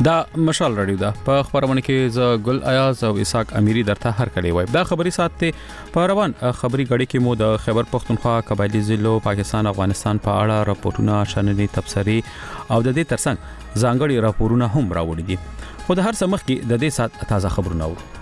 دا مشال رادیو ده په خبرونه کې ز ګل ایاز او اسحاق امیری درته هر کلی وای دا خبري ساتي په روان خبري غړي کې مو د خیبر پختونخوا قبایلی ضلعو پاکستان افغانستان په اړه راپورټونه شننې تبصري او د دې ترڅنګ ځانګړي راپورونه هم راوړي دي خو د هر څه مخکې د دې سات تازه خبرونه اورو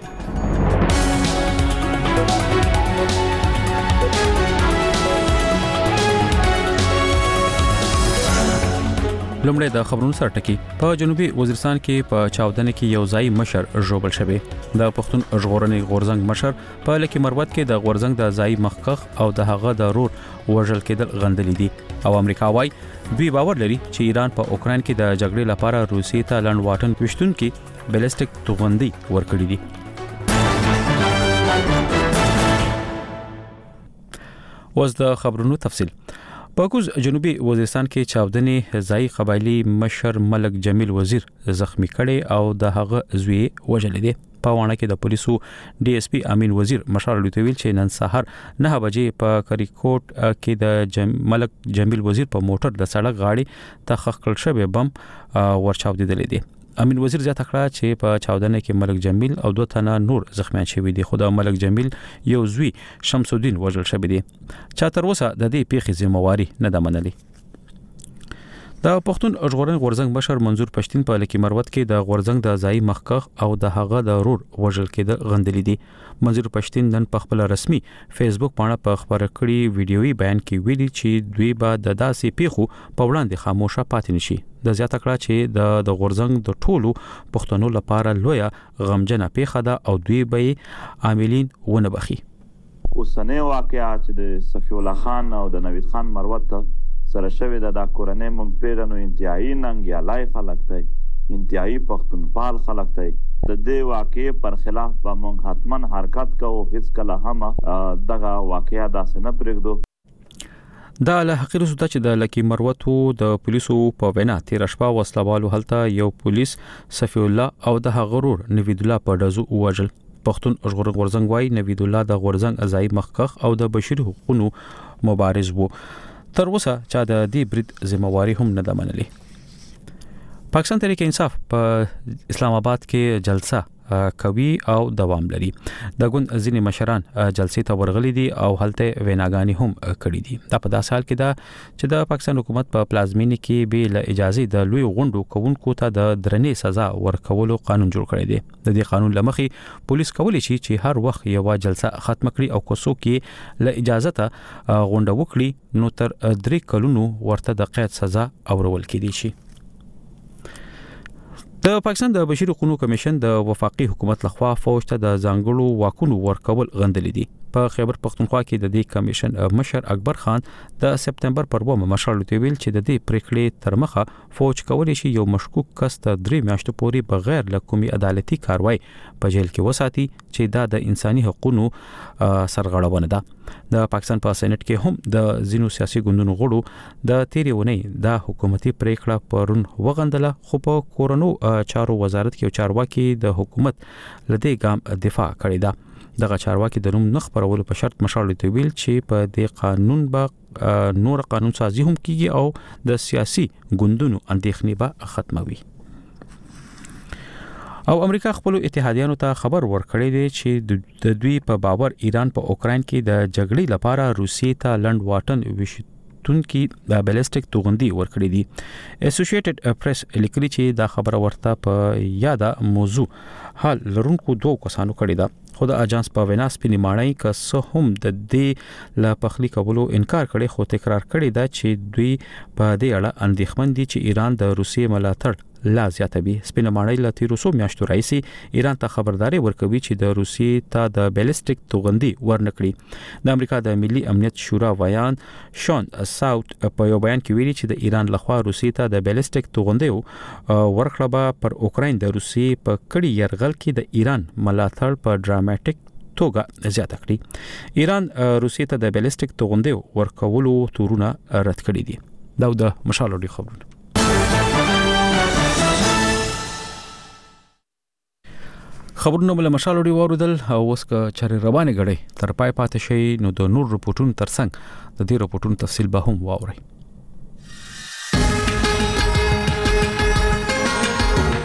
لومړی د خبرونو سره ټکی په جنوبي وزیرستان کې په چاودنه کې یو ځای مشر ژوبل شوی د پښتون ژغورنې غورزنګ مشر په لکه مروت کې د غورزنګ د ځای مخکخ او د هغه د رور وژل کېدل غندلې دي او امریکا وايي دوی باور لري چې ایران په اوکرين کې د جګړې لپاره روسیې ته لند واټن پښتون کې بیلستیک توغندي ورکړي دي وز د خبرونو تفصیل په کوز جنوبي وزیرستان کې چاودنې ځای قبایلی مشر ملک جمیل وزیر زخمی کړي او د هغه زوی وژل دي په وانه کې د پولیسو ډي اس پی امین وزیر مشال لوتویل چې نن سحر 9 بجې په کریکوټ کې د ملک جمیل وزیر په موټر د سړک غاړي ته خخکل شوی بم ورچاودیدل دي امین وزیر زیاته کړه چې په چاودنه کې ملک جمیل او دوه تنه نور زخمیان شوی دي خو د ملک جمیل یو زوی شمس الدین وژل شوی دي چا تر اوسه د دې پیښې ذمہواری نه ده منلې د پښتون ژغورنې غورزنګ مشر منظور پښتين په لکه مروت کې د غورزنګ د ځای مخکخ او د هغه د رور وژل کېدل غندلې دي منظور پښتين نن په خپل رسمي فیسبوک باندې په خبره کړي ویډیويي بیان کې ویلي چې دوی به د داسې پیښو په وړاندې خاموشه پاتې نشي د زیاته کړه چې د غورزنګ د ټولو پښتنو لپاره لویه غمجنه پیښه ده او دوی به عاملین ونه بخي اوسنۍ واقعیا چې د صفی الله خان او د نوید خان مروت سره شوی د کورنۍ مونږ پیرانو انتهایی ننګیالای خلک دی انتهایی پښتونپال خلک دی د دې واقعې پر خلاف به مونږ حتمن حرکت کوو هیڅ کله هم دغه واقعیا داسې نه پرېږدو دا له حقیقت څخه چې د لکی مروتو د پولیسو په وینا تیر شپه وسلوالو هلته یو پولیس صفی الله او د غرور نوید الله په دزو وژل پښتون ژغورنې غورزنګ وايي نوید الله د غورزنګ ځای مخکخ او د بشري حقوقو مبارز وو تر اوسه چې د دې برید ذمہواری هم نه ده منلې پاکستان تحریک انصاف په اسلام آباد کې جلسه کوي او دوام لري د ګوند ځینې مشران جلسې ته ورغلي دي او هلته ویناګانی هم کړې دي دا په داسې حال کې ده چې د پاکستان حکومت په پلازمینه کې به له اجازه د لوی غونډو کوونکو ته د درنې سزا ورکولو قانون جوړ کړی دی د دې قانون لمخې پولیس کولی شي چې هر وخت یو جلسه ختم کړي او کوڅو کې له اجازه ته غونډه وکړي نو تر 3 کلونو ورته د قید سزا اورول کېدي شي د پاکستان د بشري حقوقو کمیشن د وفاقي حکومت لخوا فوج ته د ځانګړو واکونو ورکول غندلې دي په خیبر پختونخوا کې د دې کمیشن مشر اکبر خان د سپتمبر پر 2 مشال ویل چې د دې پریکړې تر مخه فوج کولی شي یو مشکوک کس ته 3 میاشتو پورې بغیر له کومي عدالتي کاروای په جیل کې وساتي چې دا د انساني حقوقو سرغړونه ده د پاکستان په سېنات کې هم د زینو سیاسي ګوندونو غړو د تیریونې د حکومتي پریکړه پرون وغندله خو په کورونو چارو وزارت کې چارواکي د حکومت لدی ګام دفاع کړی ده دغه چارواکي د نوم نخ پرولو په شرط مشال ویل چې په دې قانون به نور قانون سازي هم کیږي او د سیاسي ګوندونو اندېښنې به ختموي او امریکا خپل اتحادیانو ته خبر ورکړی دی چې د دوی په باور ایران په اوکرين کې د جګړې لپاره روسیې ته لند واټن وشتون کې د بیلستیک توغندي ورکړی دي اسوسییټډ پریس لیکلي چې دا خبره ورته په یاده موضوع حال لرونکو دوه کسانو کړی ده خو د اجانس په وینا سپینې ماڼۍ که هم د دې لا پخلی کولو انکار کړي خو تکرار کړي دا چې دوی په دې اړه اندېښمن دي چې ایران د روسیې ملاتړ لا زیاتوي سپینې ماڼۍ له تیرو څو میاشتو راځي ایران ته خبرداري ورکوي چې د روسیې ته د بیلستیک توغندي ورنکړي د امریکا د ملي امنیت شورا ویان شون ساوت په یو بیان کې ویلي چې د ایران لخوا روسیې ته د بیلستیک توغندي ورکړه به پر اوکرين د روسیې په کړي يرغل کې د ایران ملاتړ په ډراماټیک توګه زیاته کړي ایران روسیې ته د بیلستیک توغندي ورکولو تورونه رد کړي دي دا د مشال لري خبرونه خبرونه بل مشالوري واردل او اوس که چاري روانه غړي تر پای پاتې شي نو د نور رپورټونو ترڅنګ د دې رپورټونو تفصیل به هم واوري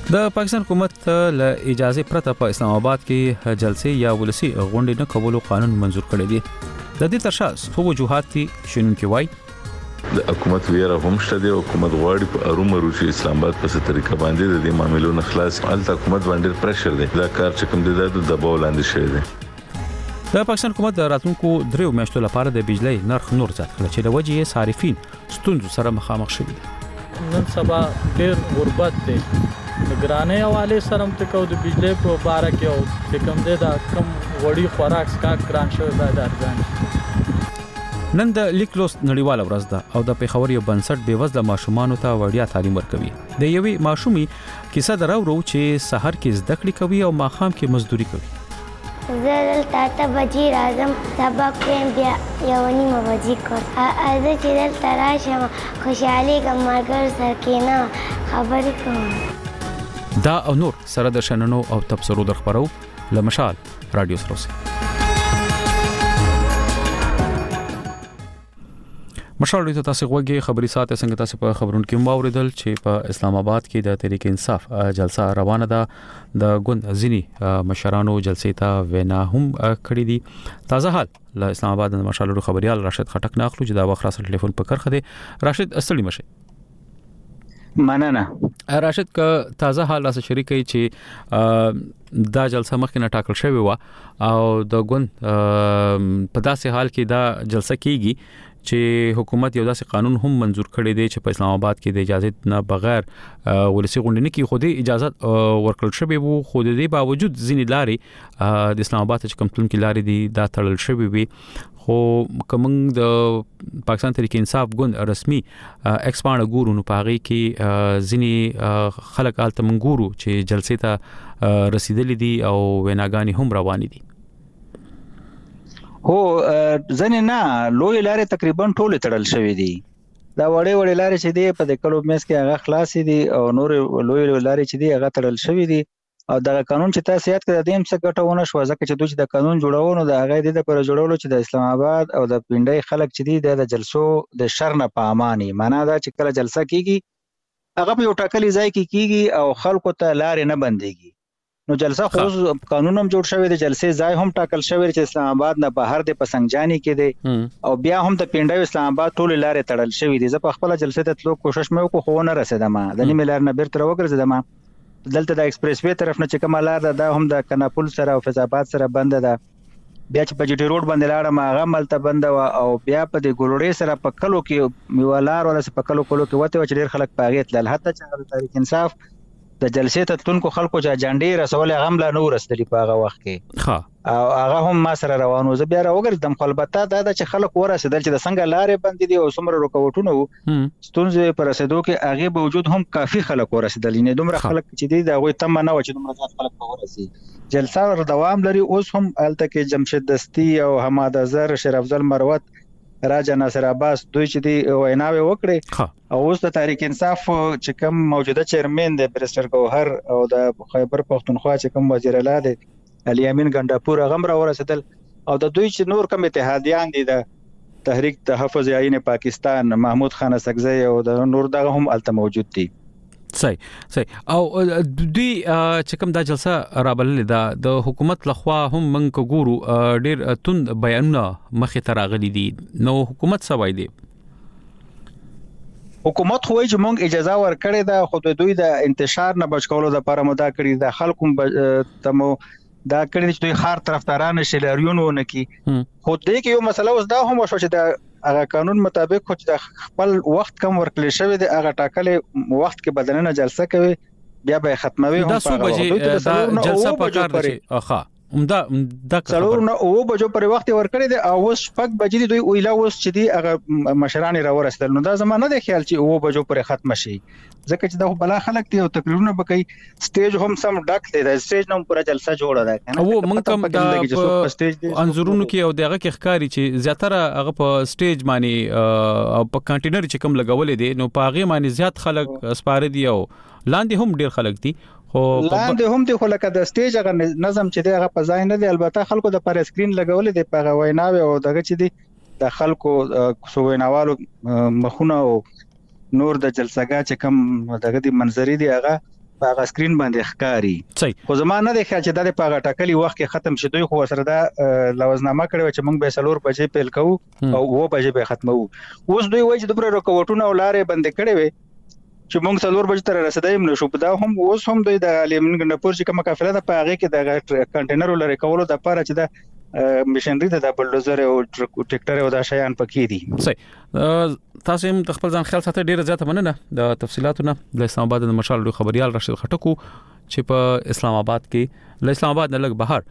د پاکستان حکومت له اجازه پرته په اسلام آباد کې جلسې یا ولسی غونډې نه کولو قانون منزور کړی دی. د دې ترشا څو وجوهات دي شنونکي وایي. د حکومت ویره هم شته دی. حکومت غواړي په ارومرو چې اسلام آباد په څه طریقه باندې د دې معاملو نه خلاص الته حکومت باندې پرشر دی. دا کار چې کوم دی د دباو لاندې شوی دی. د پاکستان حکومت د راتلونکو 3 میاشتو لپاره د بجلی نرخ نور زیات کړ چې د وجې صارفین ستونزو سره مخامخ شوي دي. نن سبا ډېر غربت دی. د ګرانۍ حواله سره هم تکو د بجلی په باره کې او چې کوم دی دا کم وړي خوراک سکاک ګران شوی باید ارزان. نن د لیکلوس نړیواله ورځ ده او د پیښور یو بنسټ بېوزله ماشومانو ته وړیا تعلیم ورکوي. د یوې ماشومې کیسه دراوړو چې سحر کې زده کړې کوي او ماښام کې مزدوري کوي. زه دلته 8 بجې راځم، سبق وایم، بیا 1:30 بجې کور. زه چې دلته راشم خوشحالېږم، ملګرو سره کښېنم، خبرې کوم. دا او نور سره د شننو او تبصرو در خبرو له مشال رادیو سره اوسئ. مشال ته تاسو غوږی خبري ساته څنګه تاسو په خبرونو کې موریدل چې په اسلام آباد کې د تحریک انصاف جلسه روانه ده. د ګوند ځینی مشرانو جلسې ته وینا هم کړې دي. تازه حال له اسلام آباد د مشال خبريال راشد خټک ناخلو چې دا وخت سره ټلیفون په کرخه دي. راشد اصلي مشه مننه. راشد کا تازه حال راس شریکي چې دا جلسه مخکې نه ټاکل شوی و او د ګوند په داسې حال کې دا جلسه کیږي چې حکومت یو داسې قانون هم منزور کړی دی چې په اسلام آباد کې د اجازه نه بغیر ولسی غونډې نه کې خودي اجازه ورکړل شوی وو. خو د دې باوجود ځینې لارې د اسلام آباد چې کوم تلونکي لارې دي دا تړل شوی وي. خو کوم د پاکستان تحریک انصاف ګوند رسمي ایکسپانډ ګورو نو پاغي کې ځینې خلک آلته منګورو چې جلسې ته رسیدلې دي او ویناګانی هم روانې دي. هو ځنه نه لوی لارې تقریبا ټول تړل شوې دي. دا وړې لارې چې دی په د کلو میس کې هغه خلاصې دي او نور لوی لارې چې دی هغه تړل شوې دي. او دا قانون چې تاسو یاد کړئ د دیم څخه ګټونه شو ځکه چې دوی د قانون جوړولو د هغه د پر جوړولو چې د اسلام آباد او د پنډای خلک چې دی د جلسو د شر نه پاماني معنا دا چې کله جلسه کیږي هغه په یو ټاکلي ځای کې کیږي او خلکو ته لارې نه بنديږي. نو جلسه خو قانون هم جوړ شوی دی، جلسې ځای هم ټاکل شوی چې اسلام آباد نه بهر د پسنګجانی کې دی او بیا هم د پنډای اسلام آباد ټول لارې تړل شوی دي. زه په خپل جلسې ته تلو کوشش مې وکړ خو نه رسیدم. د نیمه لار نه بیرته وګرځیدم. دلته د ایکسپریس وې طرف نه چې کومه لار ده دا هم د کناپول سره او فیض آباد سره بند ده. بیا چې په جټي روډ باندې لاړم هغه ملته بند او بیا په د ګلوړې سره په کلو کې میوالار ولا په کلو کې وته چې ډیر خلک پاغې تل حتی چې تحریک انصاف د جلسې ته تونکو خلکو چې جانډې رسول غم لا نور رسېدلی په هغه وخت کې. ها او هغه هم ما سره روانو. زه بیا راوګرځم خو البته دا چې خلک ورسېدل چې د څنګه لارې بندې دي او څومره رکاوټونه وو ستونزې پر رسېدو کې هغه به وجود هم کافي خلک ورسېدل. نه دومره خلک چې دي دا غوي تم نه و چې دومره ځات خلک به ورسي. جلسه ور دوام لري. اوس هم الته کې جمشید دستی او حماد ازهر شریف افضل مروت راجا ناصر عباس دوی چې دی ویناوي وکړي او اوس د تحریک انصاف چې کوم موجوده چیرمن دی بریسټر ګوهر او د خیبر پختونخوا چې کوم وزیر اعلی دی علي امین ګنداپور غم را ورسېدل او د دوی چې نور کوم اتحادیان دي د تحریک تحفظ عین پاکستان محمود خان اسکزی او د نور دغه هم الته موجود دي. صحیح او دوی چې کوم دا جلسه رابلل دا د حکومت لخوا هم منګ ګورو ډیر توند بیانونه مخې ته راغلي دي. نو حکومت څه وایي دی؟ حکومت خو چې مونږ اجازه ورکړې ده خو دوی د انتشار نه بچ کولو لپاره مدا کړی د خلکو تمو دا کړی چې دوی خار طرفداران شلاریون ونه کی. خو دې کې یو مسله اوس دا هم شو چې د هغه قانون مطابق خو چې د خپل وخت کم ورکړل شوی دی هغه ټاکلې وخت کې بدلنه جلسه کوي بیا به ختموي هم په هغه دا جلسه په کار دي. اخا دا څلور نه او بجو پر وخت ورکړی دی او اوس شپږ بجې دوی ویلا اوس چې دی هغه مشران را ورسېدل. نو دا زمانه د خیال چې او بجو پر ختم شي ځکه چې دا بلا خلک دی او تقریرونه بکای سټیج هم سم ډک دی د سټیج نوم پورا جلسه جوړه ده کنه. او موږ کوم د انزورونو کې او دغه کې ښکاری چې زیاتره هغه په سټیج باندې او په کانټینر چې کوم لګولې دي نو په هغه باندې زیات خلک سپاره دي او لاندې هم ډیر خلک دي. خو لاندې هم د خلک د سټیج هغه نظم چې دی هغه په ځای نه دی. البته خلکو د پر سکرین لګولې دی په ویناوي او دغه چې دی د خلکو سو ویناوالو مخونه او نور د جلسګا چې کم دغه دی منظرې دی هغه په هغه سکرین باندې ښکاری خو زمانه د خیال چې د پاغه ټاکلي وخت کې ختم شي دوی خو سره دا لوازنامه کړو چې موږ به 4 بجې پیل کوو او 2 بجې به ختمو اوس دوی وایي چې د رکوټونه او لارې بند کړي وي چې موږ 4 بجې تر رسیدایم نشو په دا هم اوس هم دوی د لیمنګنپور چې کومه قافله ده په هغه کې د کنټینر لري کولو د لپاره چې د مشنری د بلډوزر او ټریکټر او دا شیان پکې دي صحیح تاسو هم خپل ځان خیال ساتئ ډیره زیاته مننه د تفصيلاتونو د اسلام آباد د مشال خبريال راشد خټکو چې په اسلام آباد کې ل اسلام آباد نه لګ بهر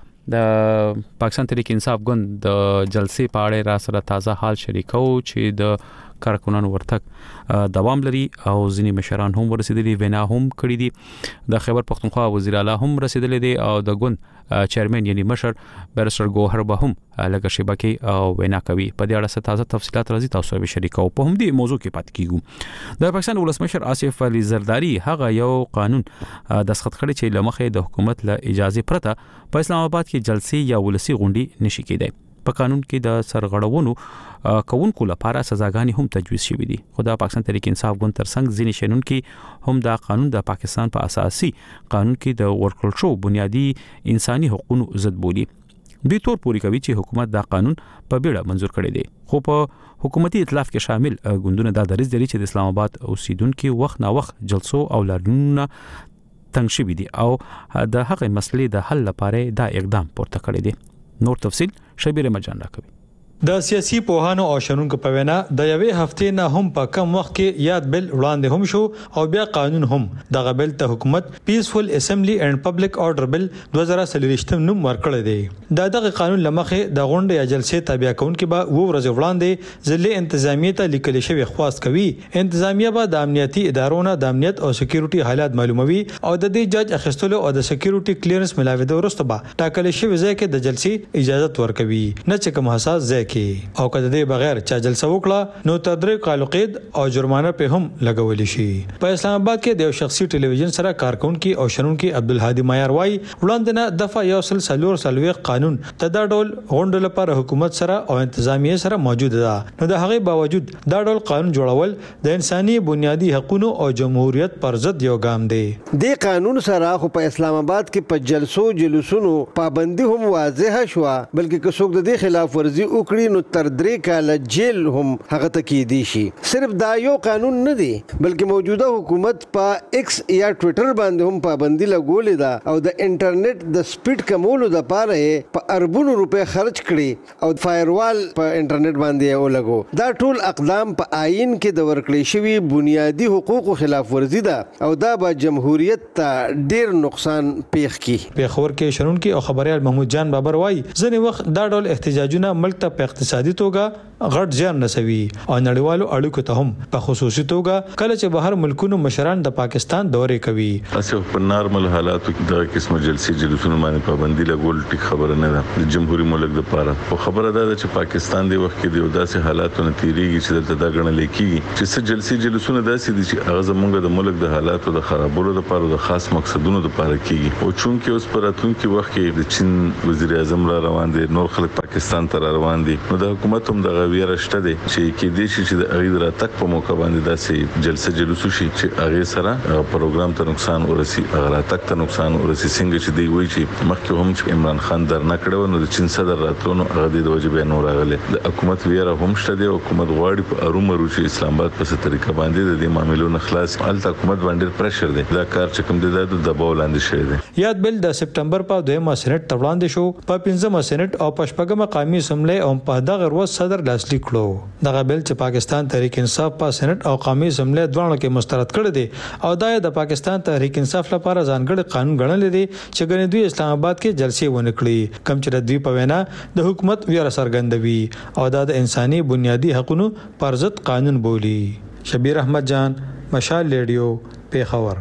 د پاکستان تحریک انصاف ګوند د جلسې په اړه را سره تازه حال شریکو چې د کارکونانو ورتګ دوام لري او ځینی مشران هم ورسېدلي وینا هم کړی دي د خیبر پختونخوا وزیر اعلی هم رسیدلی دی او د ګوند چیرمن یعنی مشر بیرستر ګوهر به هم لکه شبکې او وینا کوي په دې اړه تازه تفصيلات راځي تاسو سره شریکو په هم دې موضوع کې پات کیږو د پاکستان ولسمشر آصف علي زرداری هغه یو قانون دستخط کړی چې لمخې د حکومت له اجازه پرته په اسلام آباد کې جلسې یا ولسی غونډې نشي کېدای په قانون کې د سرغړونو کوونکو لپاره سزاګانې هم تجویز شوې دي خو د پاکستان تحریک انصاف ګوند ترڅنګ ځینې شنونکو هم دا قانون د پاکستان په اساسي قانون کې د ورکړل شو بنیادی انساني حقوقو ضد بولي دوی تور پوری کوي چې حکومت دا قانون په بیړه منزور کړی دی خو په حکومتي ائتلاف کې شامل ګوندونه دا دریځ لري چې د اسلام آباد اوسیدونکو وخت نا وخت جلسو او لارنونه تنګ شوي دي او د هغه مسلې د حل لپاره دا اقدام پورته کړی دی نور تفصيل شبیر مجان راکوي د سیاسي پوهانو او شنونکو په وینا د یوې هفتې نه هم په کم وخت کې یاد بل وړاندې هم شو او بیا قانون هم د غبل ته حکومت پیسفل اسمبلی اینڈ پبلک آرډر بل 2023 نوم ورکړی دی دغه قانون لمخه د غونډې یا جلسې تابع کونکي به و ورځ وړاندې ځلې انتظامیه ته لیکل شوی خواست کوي انتظامیه به د امنیتي ادارونو د امنیت او سکیورټي حالات معلوموي او د دې جج اخیستلو او د سکیورټي کلیرنس ملاوي وروسته به ټاکل شوی ځای کې د جلسې اجازه ورکوي نه چې کوم حساس ځای کې او کله دې بغیر چا جلسه وکړه نو تدریق قالو قید او جرمانه په هم لګول شي په اسلام آباد کې د شخصي ټلویزیون سره کارکونکو او شنونکو عبدالهادي مایار وای وړاندې نه دفعه یو سلسله قانون تدا ډول غونډه لپاره حکومت سره او انتظامیه سره موجود ده نو د هغه باوجود دا ډول قانون جوړول د انساني بنیادی حقوقو او جمهوریت پر ضد یو ګام دی د قانون سره خو په اسلام آباد کې په جلسونو پابندي هم واضح شو بلکې که څوک د خلاف ورزي وکړي نو تر 3 کاله جیل هم هغه ته کې دي شي صرف دا یو قانون نه دی بلکې موجوده حکومت په ایکس یا ټوئیټر باندې هم پابندي لګولې ده او د انټرنیټ د سپیډ کمولو لپاره په اربونو روپے خرج کړي او فایروال په انټرنیټ باندې ولګو دا ټول اقدام په آئین کې د ورکړې شوی بنیادی حقوقو خلاف ورزي ده او دا به جمهوریت ته ډیر نقصان پیښ کړي په خبر کې شنونکو او خبريال محمود جان بابر وای ځنې وخت دا ډول احتجاجونه ملک ته په اقتصادي توګه غټ زیان رسوي او نړیوالو اړیکو ته هم په خصوصي توګه کله چې بهر ملکونو مشران د پاکستان دورې کوي اسه په نارمل حالاتو کې د قسمه جلسونو باندې پابندي لګول ټیک خبره نه ده د جمهوریت ملک لپاره خو خبره ده چې پاکستان دی وخت کې د داسې حالاتو نتیریږي چې دلته دا غنل کېږي چې څه جلسونه داسې دي چې هغه زموږ د ملک د حالاتو د خرابولو لپاره د خاص مقصدونو لپاره کېږي او چونکه اوس پراتونکو وخت کې د چین وزیر اعظم را روان دي نور خلک پاکستان ته روان دي نو د حکومت هم د غویر شته دي چې کې دي چې د اړې راتک په موقع باندې داسې جلسو شي چې هغه سره پروګرام ته نقصان ورسي هغه راتک ته نقصان ورسي څنګه چې دی وایي چې مخکې هم چې عمران خان درنه کړو نو د چین صدر راتلونو هغه د وجه به نور راغله د حکومت ویره هم شته دی حکومت غواړي په ارومرو چې اسلام آباد په څه طریقه باندې د دې معاملو نه خلاص الته حکومت باندې پریشر دی دا کار چې کوم دی د دباو لاندې شوی دی یاد بل د سپټمبر په 2 سېنات ته وړاندې شو په 15 سېنات او په 15 قومي اسمبلی او په دغه ورځ صدر لاسلیک کړو دغه بل چې پاکستان تحریک انصاف په سېنات او قومي اسمبلی دواړو کې مسترد کړی دی او دا د پاکستان تحریک انصاف لپاره ځانګړی قانون ګڼل دي چې ګڼې دوی اسلام آباد کې جلسې ونه کړي کم چې د دوی په وینا د حکومت ویره څرګندوي او دا د انساني بنیادی حقوقو پر ضد قانون بولی شبیر احمد جان مشال ریډیو پیښور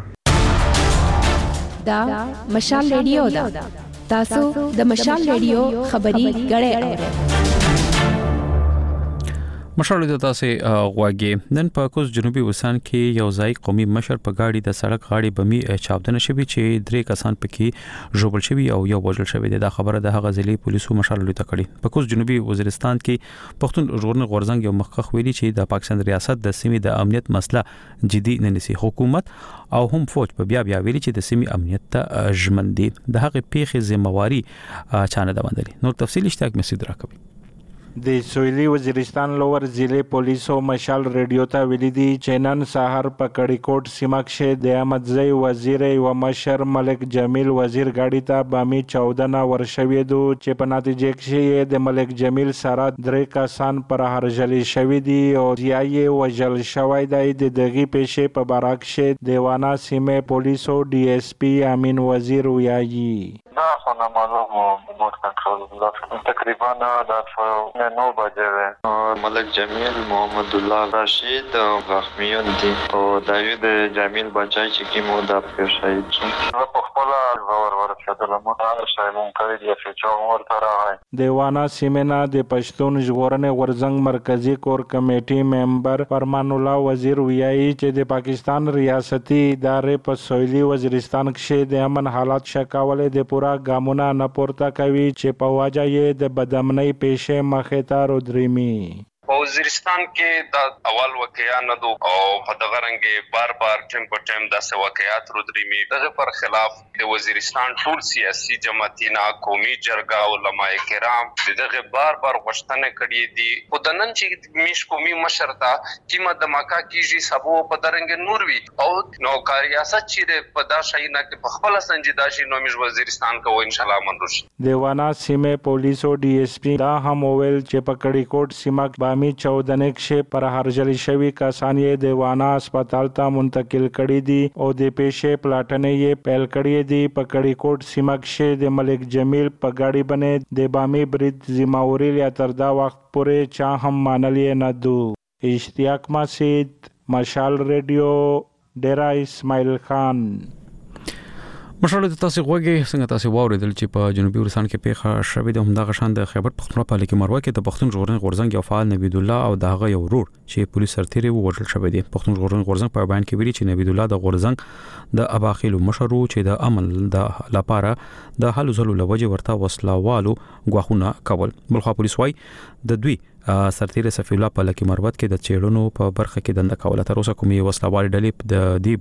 دا مشال ریډیو دا تاسو د مشال ریډیو خبري غړې اورئ مشرلو د تاسو غواګي نن په کوز جنوبي وسان کې یو ځای قومي مشر په گاډي د سړک غاړي بمي چاودنه شوی چې 3 کسان پکې ژوبل شوی او یو وژل شوی دا خبره د هغه ځلې پولیسو مشرلو ته کړي په کوز جنوبي وزیرستان کې پښتون ژغورنې غورځنګ یو مخکخ ویلي چې د پاکستان ریاست د سیمې د امنیت مسله جدي نه نسی حکومت او هم فوج په بیا ویلي چې د سیمې امنیت ته ژمن دي د هغه پیښې ذمہواری چانه د باندې نور تفصیل اشتراک مسعود راکوي د سویلي وزیرستان لوور ضلع پولیسو مشال ریډیو ته ویلي دي چې نن سحر په کړیکوټ سیمه کې د احمدزی وزیر او مشر ملک جمیل وزیر گاډي ته بامي 14 ورشوي دو چې په نتیجه کې د ملک جمیل سره 3 کسان پر هرجلی شوی دي او ځای وجل شوی دی د دغه پیښې په باره کې دیوانا سیمه پولیسو ډي اس پی امین وزیر ویایي دا خونه معلومه موږ کنټرول تقریبا د 9 بجې ملک جمیل محمد الله رشید زخمیان دي او داوود جمیل بچای چې کیمو د شهید شو په خپل ورشدل مونږ شای مونږ کوي چې چا ورته راغی دیوانا سیمنا د پښتون ژغورنې غورځنګ مرکزی کور کمیټي ممبر فرمان الله وزیر ویایي چې د پاکستان ریاستي ادارې په سویلي وزیرستان کې د امن حالات شکاولې د پورا ګامونه نه پورته کوي چې په واجه یې د بدامنۍ پیښې مخې ته رودريمي په وزیرستان کې د اول واقعیا نه دو او په دغه رنګ بار ټیم په ټیم د واقعیات رودريمي دغه پر خلاف د وزیرستان ټول سیاسي جماعتونه قومي جرګه او علماء کرام دغه بار غوښتنه کړې دي او د نن چې میش قومي مشرتا کیمه د ماکا کیږي سبو په درنګ نور وی او نو کاریاست چې په دا شي نه کې په خپل سنجیدا شي نو میش وزیرستان کو ان شاء الله منروش دیوانا سیمه پولیسو ډي اس پی دا هم ویل چې په کړي کوټ سیمه می 14 کې پر هرجلی شوی کسان یې دیوانا هسپتال ته منتقل کړي دي او د پیښې پلاټنې یې پیل کړي دي په کړي کوټ سیمه کې د ملک جمیل په گاډي باندې د بامي برید ذمہواری یا تر دا وخت پورې چا هم مانلې نه دو اشتیاق مسعود مشال ریډیو ډیرا اسماعیل خان مشرلو د تاسو غوږی څنګه تاسو واوریدل چې په جنوبي ورستان کې پیښه شوې ده همدا غشان د خیبر پختونخوا په لیکي مروه کې د پښتون ژغورنې غورځنګ یو فعال نوید الله او دغه یو ورور چې پولیس سرتیری وژل شوی دی پښتون ژغورنې غورځنګ په بیان کې ویلي چې نوید الله د غورځنګ د اباخیل مشرو چې د امن د لپاره د حل زلو لوجه ورته وسلوالو غواخونه کول بلخوا پولیس وايي د دوی سرتیری صفی الله په لکی مروت کې د چېړونو په برخه کې دنده کوله تر اوسه کومي وسلوال ډلې د دې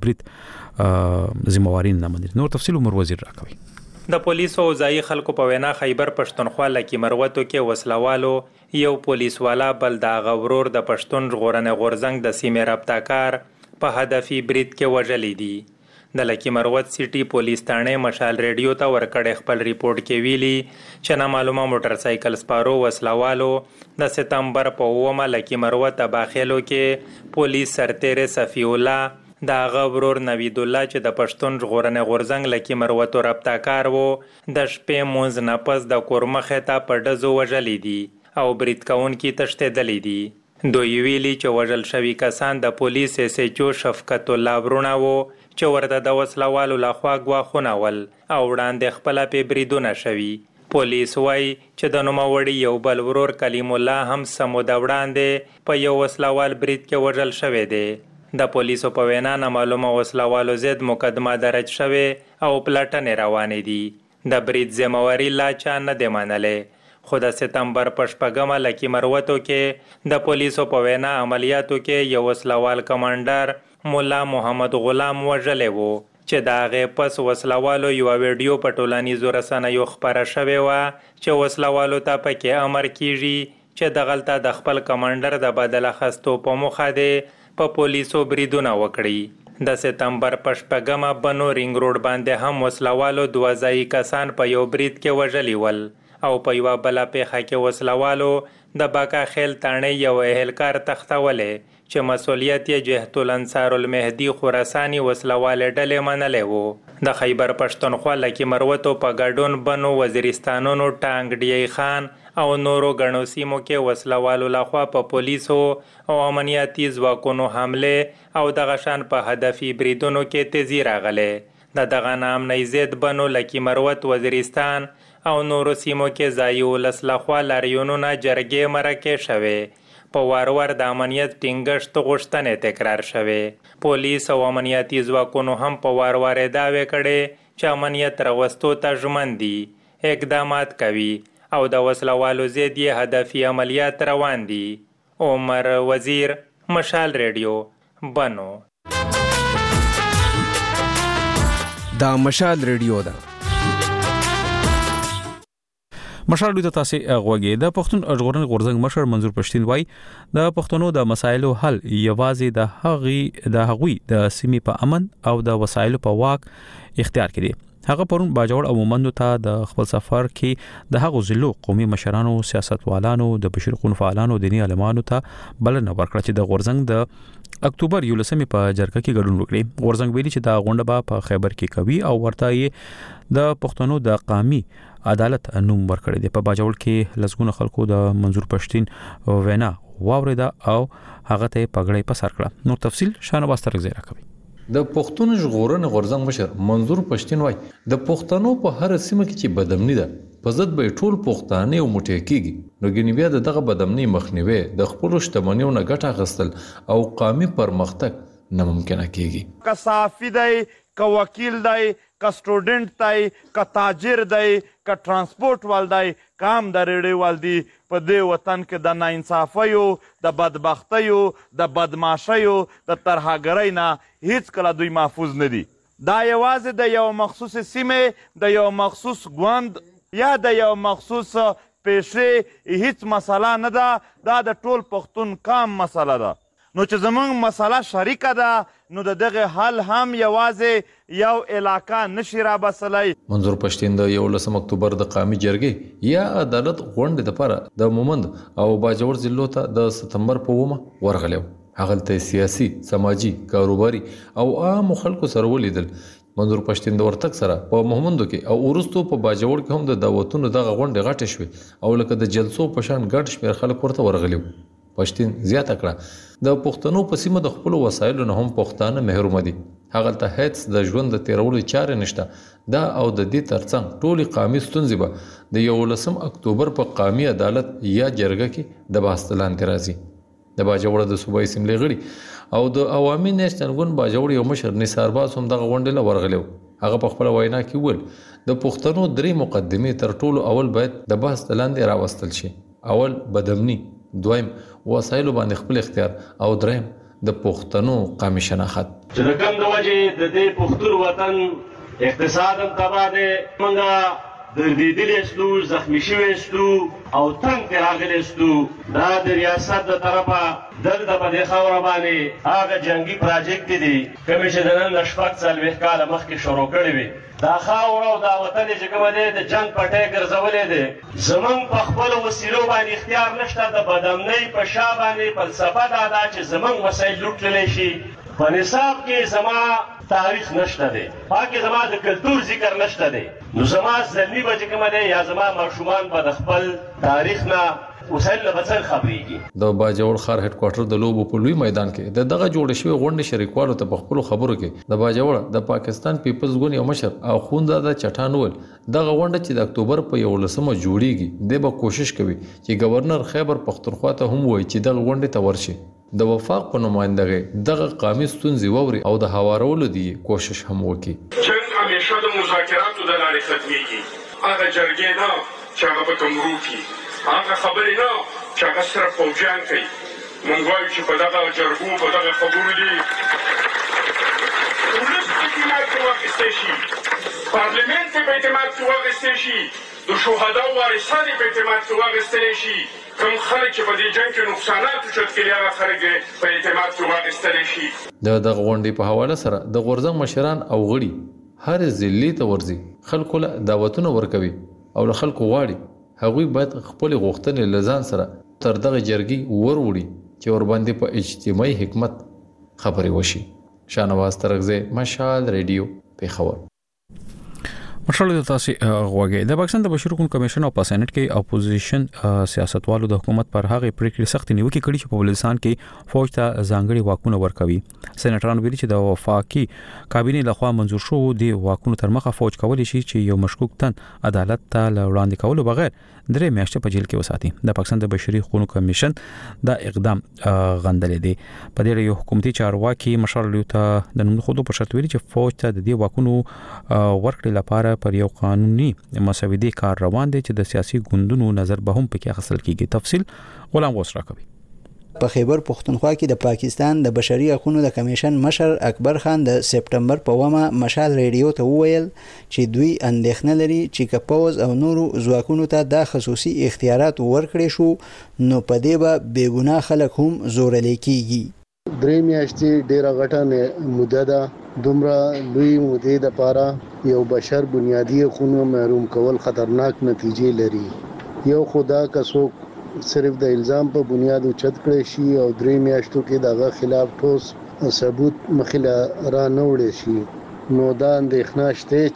برید ذمہواری نه مني نور تفصیل عمر وزیر راکوي د پولیسو ځای خلکو په وینا خیبر پښتونخوا لکی مروتو کې وسلوالو یو پولیس والا بل دا غورور د پښتون ژغورنې غورځنګ د سیمې رابطاکار په هدفي برید کې وژلې دي د لکی مروت سیټي پولیس تانه مشال ریډیو ته ورکړ خپل ریپورت کې ویلي چې نه معلومه موټر سایکل سپارو وسلوالو د سپتمبر په 9 لکی مروت باخیلو کې پولیس سرتیری صفی الله دا غورور نوید الله چې د پښتون ژغورنې غورځنګ لکی مروت رابطاکار وو د شپې مونږ نه پس د کورمخه ته په دزو وژلې دي او برید کون کې تشتدلې دي دوی ویلي چې وژل شوی کسان د پولیس اس ایچ او شفقت الله برونه وو چې ورته د وسلوالو لخوا غواخونه ول او وړاندې خپل په بریدونه شوی پولیس وای چې د نوموړي یو بل ورور کلیم الله هم سمو د وړاندې په یو وسلوال برید کې وژل شوی دی د پولیسو په وینا نه معلومه وسلوالو ضد مقدمه درج شوی او پلاټنې روانې دي د برید ذمہواری لا چا نه دی منلې خو د سپتمبر په شپږمه لکی مروتو کې د پولیسو په وینا عملیاتو کې یو وسلوال کمانډر مولا محمد غلام وژلې وو چې دا غي پس وسلوالو یو ویډیو په ټولنیزو رسنیو خبره شوې و چې وسلوالو ته پکې امر کیږي چې د غلطه د خپل کمانډر د بدله خستو په مخه دی په پولیسو بریدونه وکړي د سپتمبر په شپږمه بنو رینګ روډ باندې هم وسلوالو 2000 کسان په یو برید کې وژلي ول او په یو بل پیښه کې وسلوالو د باکا خیل تانه یو اهلکار تختولې چې مسؤلیت یې جهت الانصار المهدی خراسانی وسلوال ډلې منلې وو د خیبر پښتونخوا لکی مروتو په ګډون بنو وزیرستانونو ټانګ ډی خان او نورو غنو سیمو کې وسلوالو لخوا په پولیسو او امنیتي ځواکونو حمله او د غشان په هدفي بریدونو کې تیزی راغله د دغه نام نه زید بنو لکی مروت وزیرستان او نورو سیمو کې ځایو لسلخوا لاریونونه جرګې مرکه شوه په وار د امنیت ټینګښت غوښتنې تکرار شوې. پولیس او امنیتي ځواکونو هم په وار دعوې کړې چې امنیت راوستو ته ژمن دي، اقدامات کوي او د وسلوالو ضد یې هدفي عملیات روان دي. عمر وزیر، مشال ریډیو، بنو. دا مشال ریډیو ده. مشال ریډیو ته تاسو غوږی. د پښتون ژغورنې غورځنګ مشر منظور پښتین وای د پښتنو د مسایلو حل یوازې د هغوی د سیمې په امن او د وسایلو په واک اختیار کړي. هغه پرون باجوړ او مومندو ته د خپل سفر کې د هغو ضلعو قومي مشرانو، سیاستوالانو، د بشري فعالانو، دیني عالمانو ته بلنه ورکړه چې د غورځنګ د اکتوبر 11 په جرګه کې ګډون وکړي. غورځنګ ویلي چې دا غونډه به په خیبر کې کوي او ورته یې د پښتنو د قامي عدالت نوم ورکړی دی. په باجوړ کې لسګونه خلکو د منظور پښتین وینا واوریده او هغه ته پګړې په سر کړه. نو تفصیل شانواز ترغزه راکوي. د پښتون ژغورنې غورځنګ مشر منظور پښتین وای د پښتنو په هر سیمه کې چې بدامني ده په ضد به ټول پښتانه او موټی کیږي. نو ګنې بیا دغه بدامني مخنیوي د خپل شتمنیو نه ګټه غستل او قومي پرمختګ ناممکن کیږي. که صحافي دی، که وکیل دی، که سټوډنټ دی، که تاجر دی، که ترانسپورت وال دی، که هم د ریډیو وال دی، په دې وطن کې د ناانصافیو، د بدبختیو، د بدماشیو، د ترهګرۍ نه هیڅ کله دوی محفوظ نه دي. دا یوازې د یو مخصوص سیمې، د یو مخصوص ګوند یا د یو مخصوص پیشې هیڅ مسله نه ده، دا د ټول پښتون قام مسله ده. نو چې زمونږ مسله شریکه ده نو د دغه حل هم یوازې یو علاقه نشي رابسلی. منظور پښتین د 11 اکتوبر د قومي جرګې یا عدالت غونډې لپاره د مومند او باجوړ ضلعو ته د سپتمبر په 1 ورغلی. هغه ته سیاسي، سماجی، کاروباري او عام خلکو سره ولیدل. منظور پښتین د ورتک سره په مومندو کې او ورستو په باجوړ کې هم د دعوتونو دغه غونډې غټې شوې او لکه د جلسو په شان ګډ شمېر خلک ورته ورغلي. پښتین زیاته کړه د پښتنو په سیمه د خپل وسایلو نه هم پښتانه محروم دي. هغه ته هیڅ د ژوند د تیرولو چارې نشته. دا او د دې ترڅنګ ټولي قومي ستونزې به د 11 اکتوبر په قومي عدالت یا جرګه کې د بحث لاندې راځي. د باجوړ د صوبایي اسمبلی غړي او د عوامي نېشنل ګوند باجوړ یو مشر نثار باز هم دغه غونډې له ورغلو. هغه په خپل وینا کې ویل د پښتنو درې مقدمې تر ټولو اول باید د بحث لاندې راوستل شي. اول بدامني، دویم وسایلو باندې خپل اختیار او دریم د پښتنو قومي شناخت. چې د کوم د وجې د دې پښتون وطن اقتصاد هم تباه دی، موږ دردېدلي استو، زخمي شوي استو او تنګ ترې راغلی استو. دا د ریاست د طرفه دلته په دې خاوره باندې هغه جنګي پراجیکټ دي کومې چې د نن 4 کاله مخکې شروع کړې وي. دا خاوره او دا وطن چې کومه دی د جنګ پټی ګرځولی دی. زمونږ په خپلو وسیلو باندې اختیار نشته. د بدامنۍ په شا باندې فلسفه دا ده چې زمونږ وسایل لوټ تللی شي. په نصاب کې زما تاریخ نشته دی، پاکې زما د کلتور ذکر نشته دی. نو زما زلمی به چې کومه دی یا زما ماشومان به د خپل تاریخ نه وسایل له بڅر خبرېږي. د باجوړ ښار هډ کوارټر د لوبو په لوی میدان کې دغه جوړ شوی غونډې شریکوالو ته په خپل خبرو کې د باجوړ د پاکستان پیپلز ګوند یو مشر او خوندزاده چټان ول دغه غونډه چې د اکتوبر په 11 جوړیږي د به کوشش کوي چې گورنر خیبر پختونخوا ته هم وایي چې دغه غونډه ته ورشي. د وفاق په نمائندګۍ دغه قومي ستونزې ووري او د هوارولو دی کوشش هم وکړي. جنګ همیشه د مذاکراتو د لارې ختميږي. هغه جرګې نه چې هغه په کمروفي، هغه خبرې نه چې هغه صرف فوجیان کوي. مونږ وایو چې په دغه جرګو په دغه خبرو دي ولس په اعتماد کې واخیستی شي، پارلمنت په اعتماد کې واخیستی شي، د شهداو وارثان په اعتماد کې واخیستلی شي. کوم خلک چې په دې جنګ کې نقصانات وشد کړي هغه خلک په اعتماد کې واخیستلی شي. د دغه غونډې په حواله سره د غورځنګ مشران او غړي هر ضلع ته ورځي، خلکو له دعوتونه ورکوي او له خلکو غواړي هغوی باید خپل غوښتنې له ځان سره تر دغه جرګې وروړي چې ورباندې په اجتماعي حکمت خبرې وشي. شانواز ترغزه، مشال ریډیو، پیښور. مشرل تاسو غوږی د پاکستان د بشري حقوقو کمیشن او په سېنات کې اپوزیشن سیاستوالو د حکومت پر هغه پریکړې سخت نیوکه کړې چې په بلوچستان کې فوج ته ځانګړي واکونه ورکوي. سېناترانو ویلي چې د وفاقي کابینې لخوا منزور شو دي واکونه تر مخه فوج کولی شي چې یو مشکوک تن عدالت ته وړاندې کولو بغیر 3 میاشتې په جیل کې وساتي. د پاکستان د بشري حقوقو کمیشن دا اقدام غندلې دي. په دې یو حکومتي چارواکي مشرل ته د نوم خودو په شرط ویلي چې فوج ته د دې واکونو ورکړې لپاره پر یو قانوني مسودي کار روان دي چې د سیاسي ګوندونو نظر به هم پکې اخیستل کیږي. تفصیل غلام غوث راکوي. په خیبر پختونخوا کې د پاکستان د بشري حقوقو د کمیشن مشر اکبر خان د سپټمبر په ومه مشال ریډیو ته وویل چې دوی اندېښنه لري چې کپوز او نورو ځواکونو ته د خصوصي اختیارات ورکړي شو نو په دې به بیګناه خلک هم زورلې کیږي. 3 میاشتې ډیره غټه موده ده. دومره لوی مودې د پاره یو بشر بنیادی حقوقو محروم کول خطرناک نتیجې لري. یو خدا کا څوک صرف د الزام په بنیاد اوچت کړی شي او 3 میاشتو کې دغه خلاف ټوس ثبوت مخله را نه وړي شي نو دا اندېښنه شته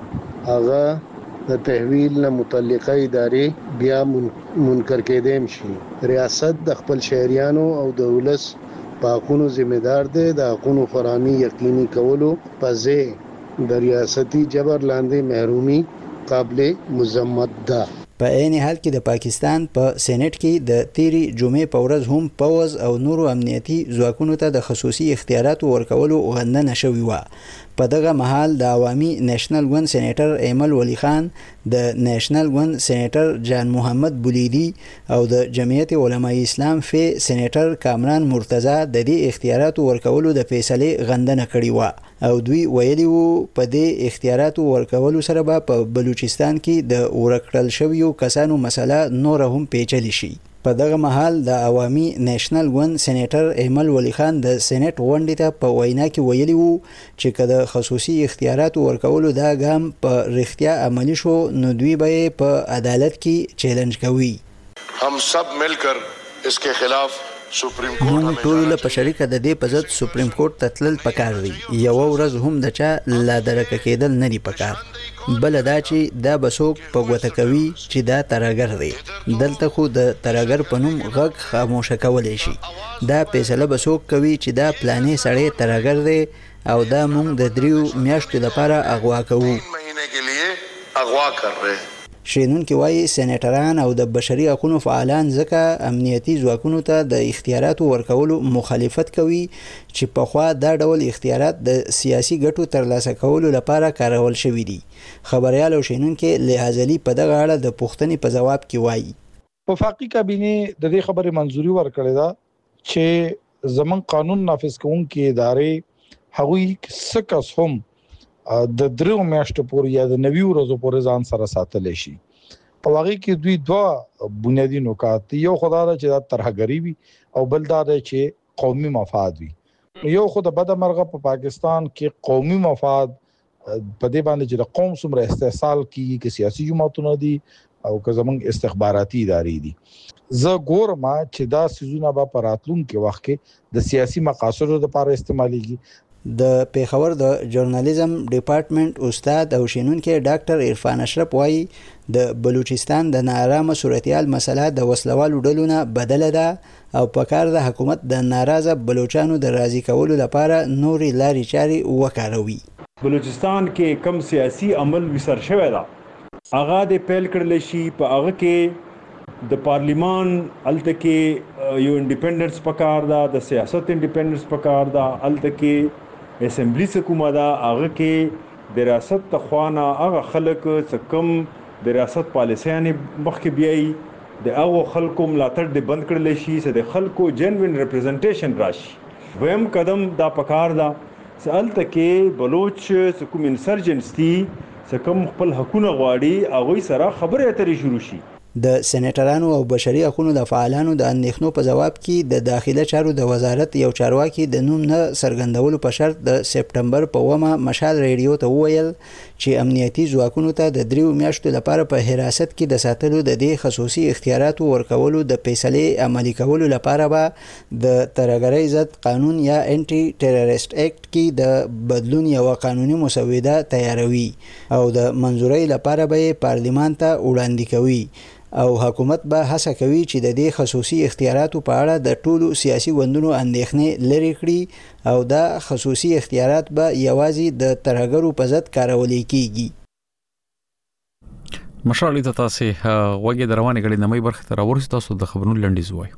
چې هغه د تحویل نه متعلقه ادارې بیا منکر کېدم شي. ریاست د خپل شهریانو او د ولس په حقوقو ذمہ دار دی. د حقوقو خرامي یقیني کولو په ځای د ریاستي جبر لاندې محرومي قابل مذمت ده. په عین حال کې د پاکستان په سېنات کې د تیری جمعې په ورځ هم پوز او نورو امنیتي ځواکونو ته د خصوصي اختیارات ورکولو غندنه شوې و. په دغه مهال د عوامي نېشنل ګوند سېنیټر ایمل ولی خان، د نېشنل ګوند سېنیټر جان محمد بولیدي او د جمعیت علماء اسلام فی سېنیټر کامران مرتضی د دې اختیارات ورکولو د فیصلې غندنه کړې و او دوی ویلي وو په دې اختیارات ورکولو سره به په بلوچستان کې د ورکړل شویو کسانو مسله نور هم پیچلې شي. په دغه مهال د عوامي نېشنل ګوند سېنیټر ایمل ولی خان د سېنات غونډې ته په وینا کې ویلي وو چې کله خصوصي اختیارات ورکولو دا ګام په رښتیا عملی شو نو دوی به په عدالت کې چیلنج کوي. हम सब मिलकर इसके खिलाफ सुप्रीम कोर्ट موږ ټول له شریکه د دې په ضد سپریم کورټ ته تلل پکار دی. یو ورځ هم د چا لا درکه کېدل نه دی پکار. بل دا چې دا بسوک په غوته کوي چې دا ترګر دی. دلته خو د ترګر په نوم غږ خاموشه کولای شي. دا فیصله بسوک کوي چې دا پلانې سړی ترګر دی او دا موږ د 3 میاشتو لپاره اغوا کوو. महीने के लिए अगवा कर रहे हैं. شینون کې وایي سېنیټران او د بشري حقوقو فعالان ځکه امنیتي ځواکونو ته د اختیاراتو ورکولو مخالفت کوي چې په خوا دا ډول اختیارات د سیاسي ګټو ترلاسه کولو لپاره کارول شوي دي. خبريال او شینون کې لحاظلي په دغه اړه د پوښتنې په جواب کې وایي وفاقي کابینه د دې خبرې منځوري ورکړې ده چې زمون قانون نافذ کوونکې ادارې هغوی سکس هم د 3 میاشتو پورې یا د 90 ورځو پورې ځان سره ساتل شي. په واقع کې دوی دوه بنیادی نکات یو خدای دا چې د ترهګری وي او بل دا چې قومي مفاد وي. یو خدای بد مرغه په پاکستان کې قومي مفاد په دې باندې چې د قوم څومره استحصال کیږي چې سیاسي جماعتونه دي او که زمونږ استخباراتي ادارې دي. زه ګورم چې دا سيزونه به پراتلون کې وخت کې د سیاسي مقاصدو لپاره استعماليږي. د پیښور د ژورنالیزم ډپارټمنټ استاد او شینون کې ډاکټر عرفان اشرف وایي د بلوچستان د نارامه صورتحال مسله د وسلوالو ډلو نه بدله ده او په کار د حکومت د ناراضه بلوچانو د راضي کولو لپاره نوري لاري چاري وکاروي. بلوچستان کې کم سیاسي عمل وسر شوی دا هغه د پیل کړل شي په هغه کې د پارلیمان الته کې یو انډیپندنس پکار دا د سیاست انډیپندنس پکار دا الته کې اسمبلی حکومت دا هغه کې د ریاست تخوانه هغه خلک څه کم د ریاست پالیسیانې مخکې بیاي د هغه خلکو ملاتړ د بند کړل شي چې د خلکو جنوین ریپرزنټیشن راشي. ویم قدم دا پکار دا سالته کې بلوچ کوم انسرجنس دي څه کم خپل حقوقونه غواړي هغه سره خبرې اترې شروع شي. د سېنیټرانو او بشري حقوقو د فعالانو د اندېښنو په جواب کې د داخله چارو د وزارت یو چارواکي د نوم نه څرګندولو په شرط د سپټمبر په 1 مشال ریډیو ته وویل چې امنیتي ځواکونو ته د 3 میاشتو لپاره په حراست کې د ساتلو د دې خصوصي اختیاراتو ورکولو د فیصلې عملي کولو لپاره به د ترهګرۍ ضد قانون یا انټي ټیرریست اکټ کې د بدلون یو قانوني مسوده تیاروي او د منځورۍ لپاره به پارلیمان ته وړاندې کوي او حکومت به هڅه کوي چې د دې خصوصي اختیاراتو په اړه د ټولو سیاسي ګوندونو اندېښنې لرې کړي او دا خصوصي اختیارات به یوازې د ترهګرو په ضد کارول کیږي. مشرالي ته تاسو وګړي دروانې غړي نمای برخه تر ورسې تاسو د خبرونو لنډیز وایي.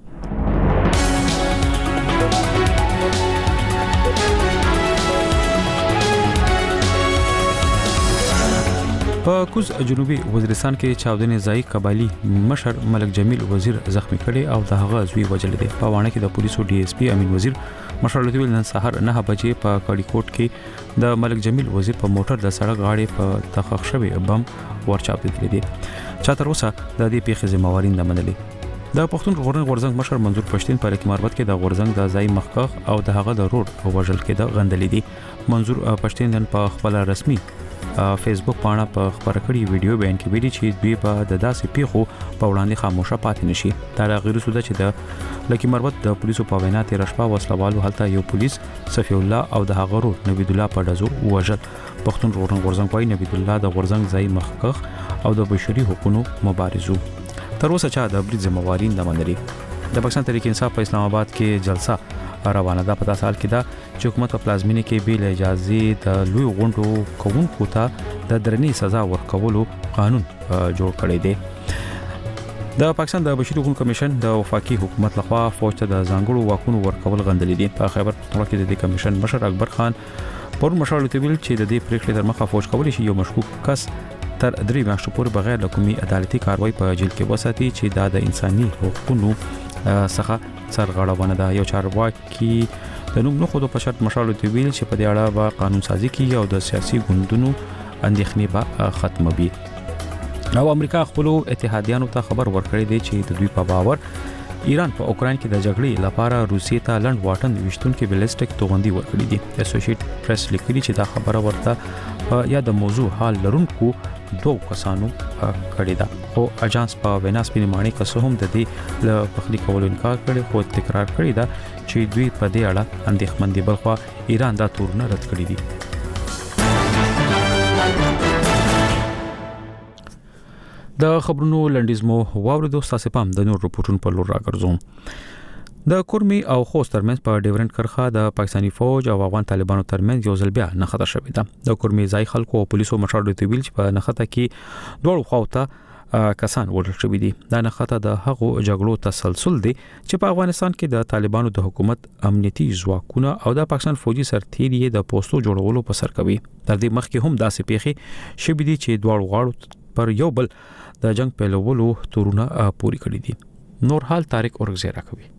په کوز جنوبي وزیرستان کې چاودنې ځای قبایلی مشر ملک جمیل وزیر زخمی کړي او د هغه زوی وجل دي. په وانه کې د پولیسو ډي اس پی امین وزیر مشرلوي نن سحر 9 بجې په کړیکوټ کې د ملک جمیل وزیر په موټر د سړک غاړې په تخخ شوی بم ورچاپېدل دي. چا تر اوسه د دې پیښې ذمہواري نه منلې. د پښتون غورځنګ مشر منظور پښتين په لکماربت کې د غورځنګ د ځای مخکخ او د هغه د روډ او وجل کې د غندلې دي. منظور پښتين نن په خپل رسمي فیسبوک باندې په خبره کړې ویډیو بیان کې ویلي چې دوی په د داسې پیښو په وړاندې خاموشه پاتې نشي. دا غیر سوده چې د لکی مربت د پولیسو په وینا تیر شپه وسلوالو هلته یو پولیس صفی الله او د هغه ورور نوید الله په دزو وژل. پښتون غورځنګ وايي نوید الله د غورځنګ ځای مخکخ او د بشري حقوقو مبارزو تر اوسه چا د برید ذمہواري نه منلي. د پاکستان تحریک انصاف په اسلام آباد کې جلسه روانه ده. په سال کې دا چې حکومت په پلازمینه کې بیل اجازه د لوی غونډو کوونکو ته د درنې سزا ورکولو قانون جوړ کړی دی. د پاکستان د بشري حقوقو کمیشن د وفاقي حکومت لخوا فوج ته د ځانګړو واکونو ورکول غندلې دي. په خیبر پختونخوا کې د کمیشن مشر اکبر خان پر مشر لوتویل چې د دې پریکړې تر مخه فوج کولی شي یو مشکوک کس تر 3 میاشتو پورې بغیر د کومي عدالتي کاروایی په جیل کې وساتي چې دا د انساني حقوقو څخه سرغړونه ده. یو چارواکي د نوم نخودو په شرط مشالو دی ویل چې په دې اړه به قانون سازي کیږي او د سیاسي ګوندونو اندېښنې به ختموي. او امریکا خپل اتحادیانو ته خبر ورکړی دی چې د دوی په باور ایران په اوکرين کې د جګړې لپاره روسیې ته لند واټن وشتون کې بیلسټیک توغندي ورکړي دي. اسوسییټ پریس لیکلي چې دا خبره ورته یا د موضوع حال لرونکو دوه کسانو کړی دا. خو اجانس په ویناس پینمانی که هم د دې له پخلی کولو انکار کړي خو تکرار کړی دا چې دوی په دې اړه اندېښمن دي. بلخو ایران دا تورونه رد کړی دي. د خبرونو لنډیز مو واوریدو. تاسو پام د نور رپورټونو په لور راګرځوم. د کورمي او خوست ترمنځ په ډیورنت کرخه د پاکستاني فوج او افغان طالبانو ترمنځ یو ځل بیا نښته شوې ده. د کورمي ځای خلکو او پولیسو مشر دوی ویل چې په نښته کې دوه خواته کسان وژل شوي دي. دا نښته د هغو جګړو تسلسل دی چې په افغانستان کې د طالبانو د حکومت امنیتي ځواکونه او د پاکستان فوجي سرتیري د پوسټو جوړولو په سر کوي. تر دې مخکې هم داسې پیښې شوې دي چې دوه غاړو پر یو بل د جنگ پیلولو تورونه پوری کړی دي. نور حال طارق اورغزی راکوي.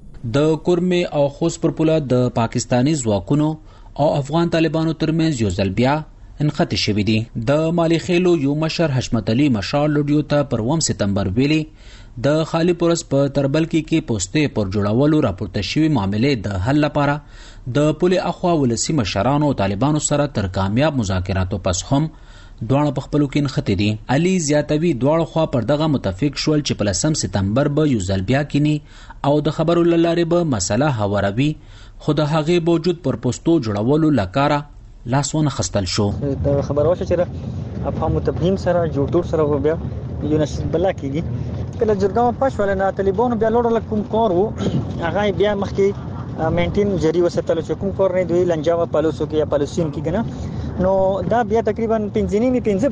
د کورمي او خوست پر پوله د پاکستانی ځواکونو او افغان طالبانو ترمنځ یو ځل بیا انخته شوې دي. د مالی خېلو یو مشر حشمت علي مشال لوډیو ته پر 1 سپتمبر ویلي د خالی پرس په تربلکی کې پوسټې پر جوړولو راپورته شوی معاملې د حل لپاره د پوله اخوا ولسی مشرانو او طالبانو سره تر کامیاب مذاکراتو پس هم دوه په خپلو کې نخته دي. علي زیاتوي دوه خوا پر دغه متفق شول چې په 10 سپتمبر به یو ځل بیا کینی او د خبرو لاره به مسله هواروي. خو د هغه موجود پر پوسټو جوړولو لکاره لاسونه خستل شو. د خبرو چې افهام تبهیم سره جوړ سره بیا یو نشي بلا کیږي کله جرګه پښ ولنه طالبانو بیا لوړل کوم کار وو هغه بیا مخکې مینټین جری وساتل چې کوم کار نه دوی لنجاوه پالوسو کې یا پالوسین کې کنه نو دا بیا تقریبا 5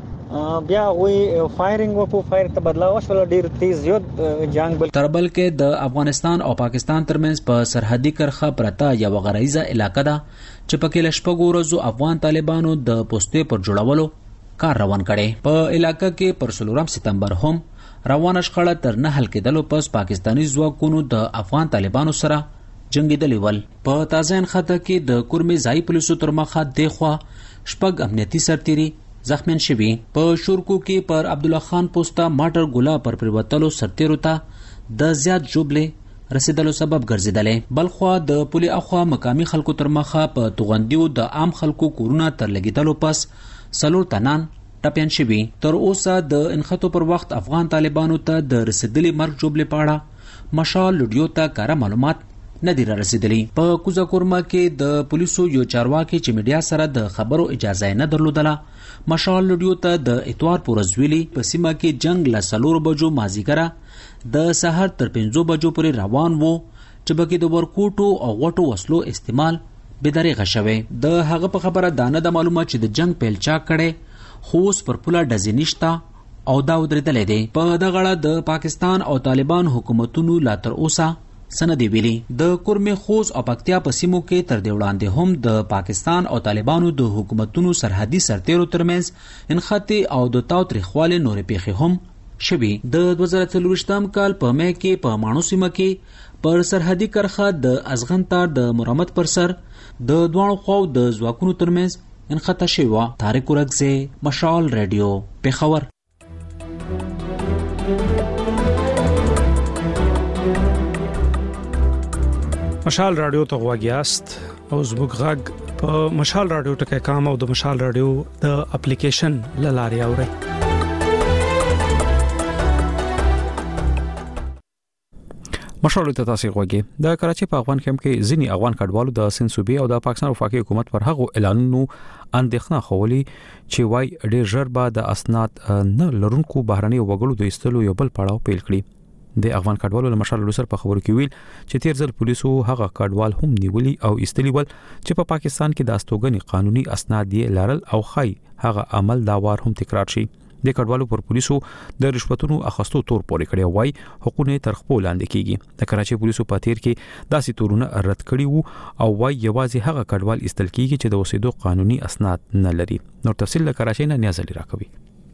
بجې بیا وی فایرینګ وکړو. فایر ته بدلا وشول ډیر تیز یو جنگ بل تربل کې د افغانستان او پاکستان ترمنځ په سرحدي کرخه پرتا یو غریزه علاقه ده چې پکې لشپږ ورځو افغان طالبانو د پوسټې پر جوړولو کار روان کړي. په علاقه کې پر 16 سپتمبر هم روانه شخړه تر نه حل کېدلو پس پاکستانی ځواکونو د افغان طالبانو سره جنگیدلی ول. په تازه انخته کې د کورمي ځای پولیسو تر مخه د خوا شپږ امنیتي سرتیري زخمیان شوي. په شورکو کې پر عبدالله خان پوسټه ماټر ګلا پر پریوتلو سرتیرو ته د زیات ژوبلې رسیدلو سبب ګرځیدلې. بلخوا د پولي اخوا مقامی خلکو تر مخه په توغندیو د عام خلکو کورونه تر لګیدلو پس 4 تنان ټپیان شوي. تر اوسه د انخطو پر وخت افغان طالبانو ته د رسیدلي مرګ ژوبلې په اړه مشال لډیو ته کاره معلومات نه دي رسیدلي. په کوزه کورما کې د پولیسو یو چارواکي چې میډیا سره د خبرو اجازه نه درلودله مشال لډیو ته د اتوار پر ورځ ویلي په سیمه کې جنگ له 4 بجو مازیګره د سحر تر 5 بجو پورې روان وو چې بګې د ورکوټو او غټو وسلو استعمال بېدریغه شوی. د هغه په خبره دانه د معلومه چې د جنگ پیل چا کړي خو اوس پر پوله ډزې نشته او دا ودرېدلی دی. په دغه اړه د پاکستان او طالبان حکومتونو لا تر اوسه څه نه دي ویلي. د کورمې خوست او پکتیا په سیمو کې تر دې وړاندې هم د پاکستان او طالبانو د حکومتونو سرحدي سرتیرو ترمنځ انخطې او د تاوتریخوالې نورې پیښې هم شوي. د 2024 کال په مې کې په ماڼو سیمه کې پر سرحدي کرښه د ازغن تار د مرمت پر سر د دواړو خواو د ځواکونو ترمنځ انخطه شوې وه. طارق ورکزی، مشال ریډیو، پېښور. مشال رادیو ته غواګیاست او زموږ غږ په مشال رادیو ټکی کام او د مشال رادیو د اپلیکیشن لاري اوري. مشال ته تاسو غواګي د کراچي په افغان کیمپ کې ځینی افغان کډوالو د سند صوبې او د پاکستان وفاقي حکومت پر هغه اعلانونو اندېښنه خولي چې وای ډېر ژر به د اسناد نه لرونکو بهرني وګړو د ایستلو یو بل پړاو پیل کړي. د افغان کډوالو له مشال لوسر په خبرو کې ویل چې تیر ځل پولیسو هغه کډوال هم نیولي او ایستلي ول چې په پاکستان کې د استوګنې قانوني اسناد یې لرل او خای هغه عمل دا وار هم تکرار شي. د کډوالو پر پولیسو د رشوتونو اخستو تور پورې کړی وای حقوقونه تر خپل لاندې کیږي. د کراچي پولیسو په تیر کې داسې تورونه رد کړي وو او وای یوازې هغه کډوال ایستل کیږي چې د اوسېدو قانوني اسناد نه لري. نور تفصیل د کراچي نه نیاز لري راکوي.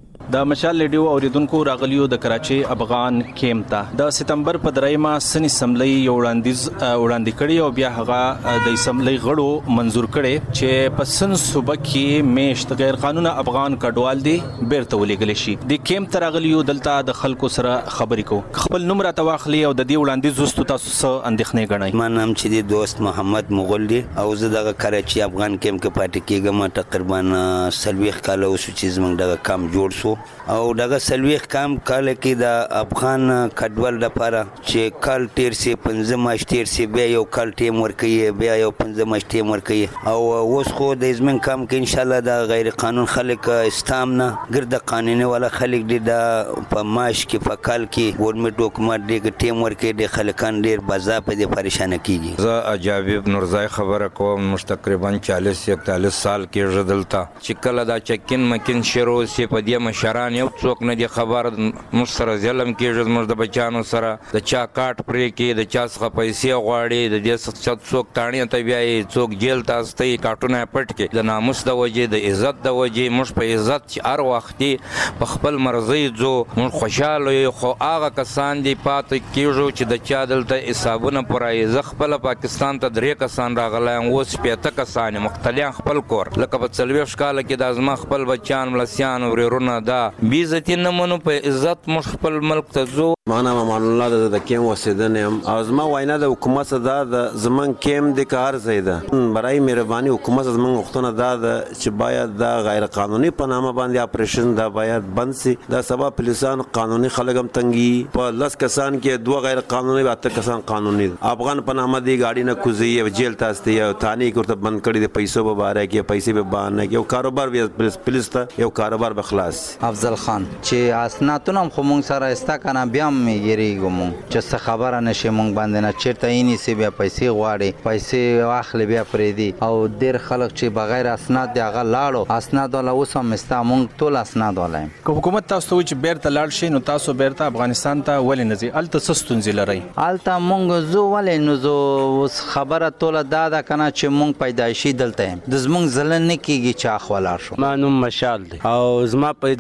د مشال ریډیو اوریدونکو راغلیو د کراچي افغان کیمپ ته د سپتمبر په دریمه سنی سملي یو وړاندې کړي او بیا هغه د سملي غړو منزور کړي چې په سن صوبه کې میشت غیر قانوني افغان کډوال دي بیرته ولېګل شي. د کیمپ ته راغلیو دلته د خلکو سره خبرې کو. خپل نوم راته واخلي او د دې وړاندې زوستو تاسو سره اندېښنې غنئ. ما نام چې دی دوست محمد مغل دی او زه د کراچي افغان کیمپ کې پاتې کېږم. تقریبا 40 کال اوس چې زموږ د کام جوړ شو او دغه 40 کال کې د افغان کډوال لپاره چې کال تیر سي 15 ماش تیر سي بیا یو کال ټیم ورکړي بیا یو 15 ماش ټیم ورکړي او اوس خو د زمن کام کې ان شاء الله د غیر قانون خلک استامنه ګرد قانوني ولا خلک دي د په ماش کې په کال کې ګورنمنت حکومت دې ټیم ورکړي د خلکان ډیر بازا په دې پریشان کیږي. زه اجابب نورزای خبره کوم. مش تقریبا 40-41 سال کې ژدلتا چې کله دا چکن مکن شروع سي په دې مشران یو څوک نه دی خبر مش سره ظلم کېږي زموږ د بچانو سره د چا کاټ پرې کې د چا څخه پیسې غواړي د دې څوک تاڼي ته بیا څوک جیل ته استي کاټونه پټ کې د ناموس د وجې د عزت د وجې مش په عزت چې هر وخت په خپل مرزي جو مون خوشاله خو هغه کسان دی پات کېږي چې د چا دلته حسابونه پرای ز خپل پاکستان ته درې کسان راغلي اوس پېته کسان مختلف خپل کور لکه په 40 کال کې د ازما خپل بچان ملسیان ورونه دا بیزتی نمونو په عزت مش خپل ملک ته زو. معنا امان الله د کیم وسیدنم از ما وینا د حکومت صدا د زمن کیم د کار زیده برای مهرباني حکومت زمن وختونه دا چې باید د غیر قانوني په نامه باندې اپریشن دا باید بند سي. دا سبب پولیسان قانوني خلګم تنګي په 10 کسان کې 2 غیر قانوني 8 کسان قانوني افغان په نامه دی گاډي نه کوزي جیل تاسته یو تانی کوته بند کړي د پیسو به باره کې پیسې به باندې یو کاروبار پولیس ته یو کاروبار به خلاص. افضل خان چې اسناتونه خو مونږ سره استا کنه بیا مې یریږو مونږ چې څه خبره نشي مونږ باندې نه چیرته یې نسی بیا پیسې غواړي پیسې واخلي بیا پرې دي او ډېر خلک چې بغیر اسناد دی هغه لاړو اسناد ولا اوس هم استا مونږ ټول اسناد ولایم. که حکومت تاسو چې بیرته لاړ شي نو تاسو بیرته افغانستان ته ولې نه ځئ؟ الته څه ستونزې لرئ؟ الته مونږ زو ولې نو زو اوس خبره ټوله دا ده کنه چې مونږ پیدایشي دلته یم د زمونږ زلن نه کیږي چې اخ ولاړ شو. ما نوم مشال دی او زما پیدا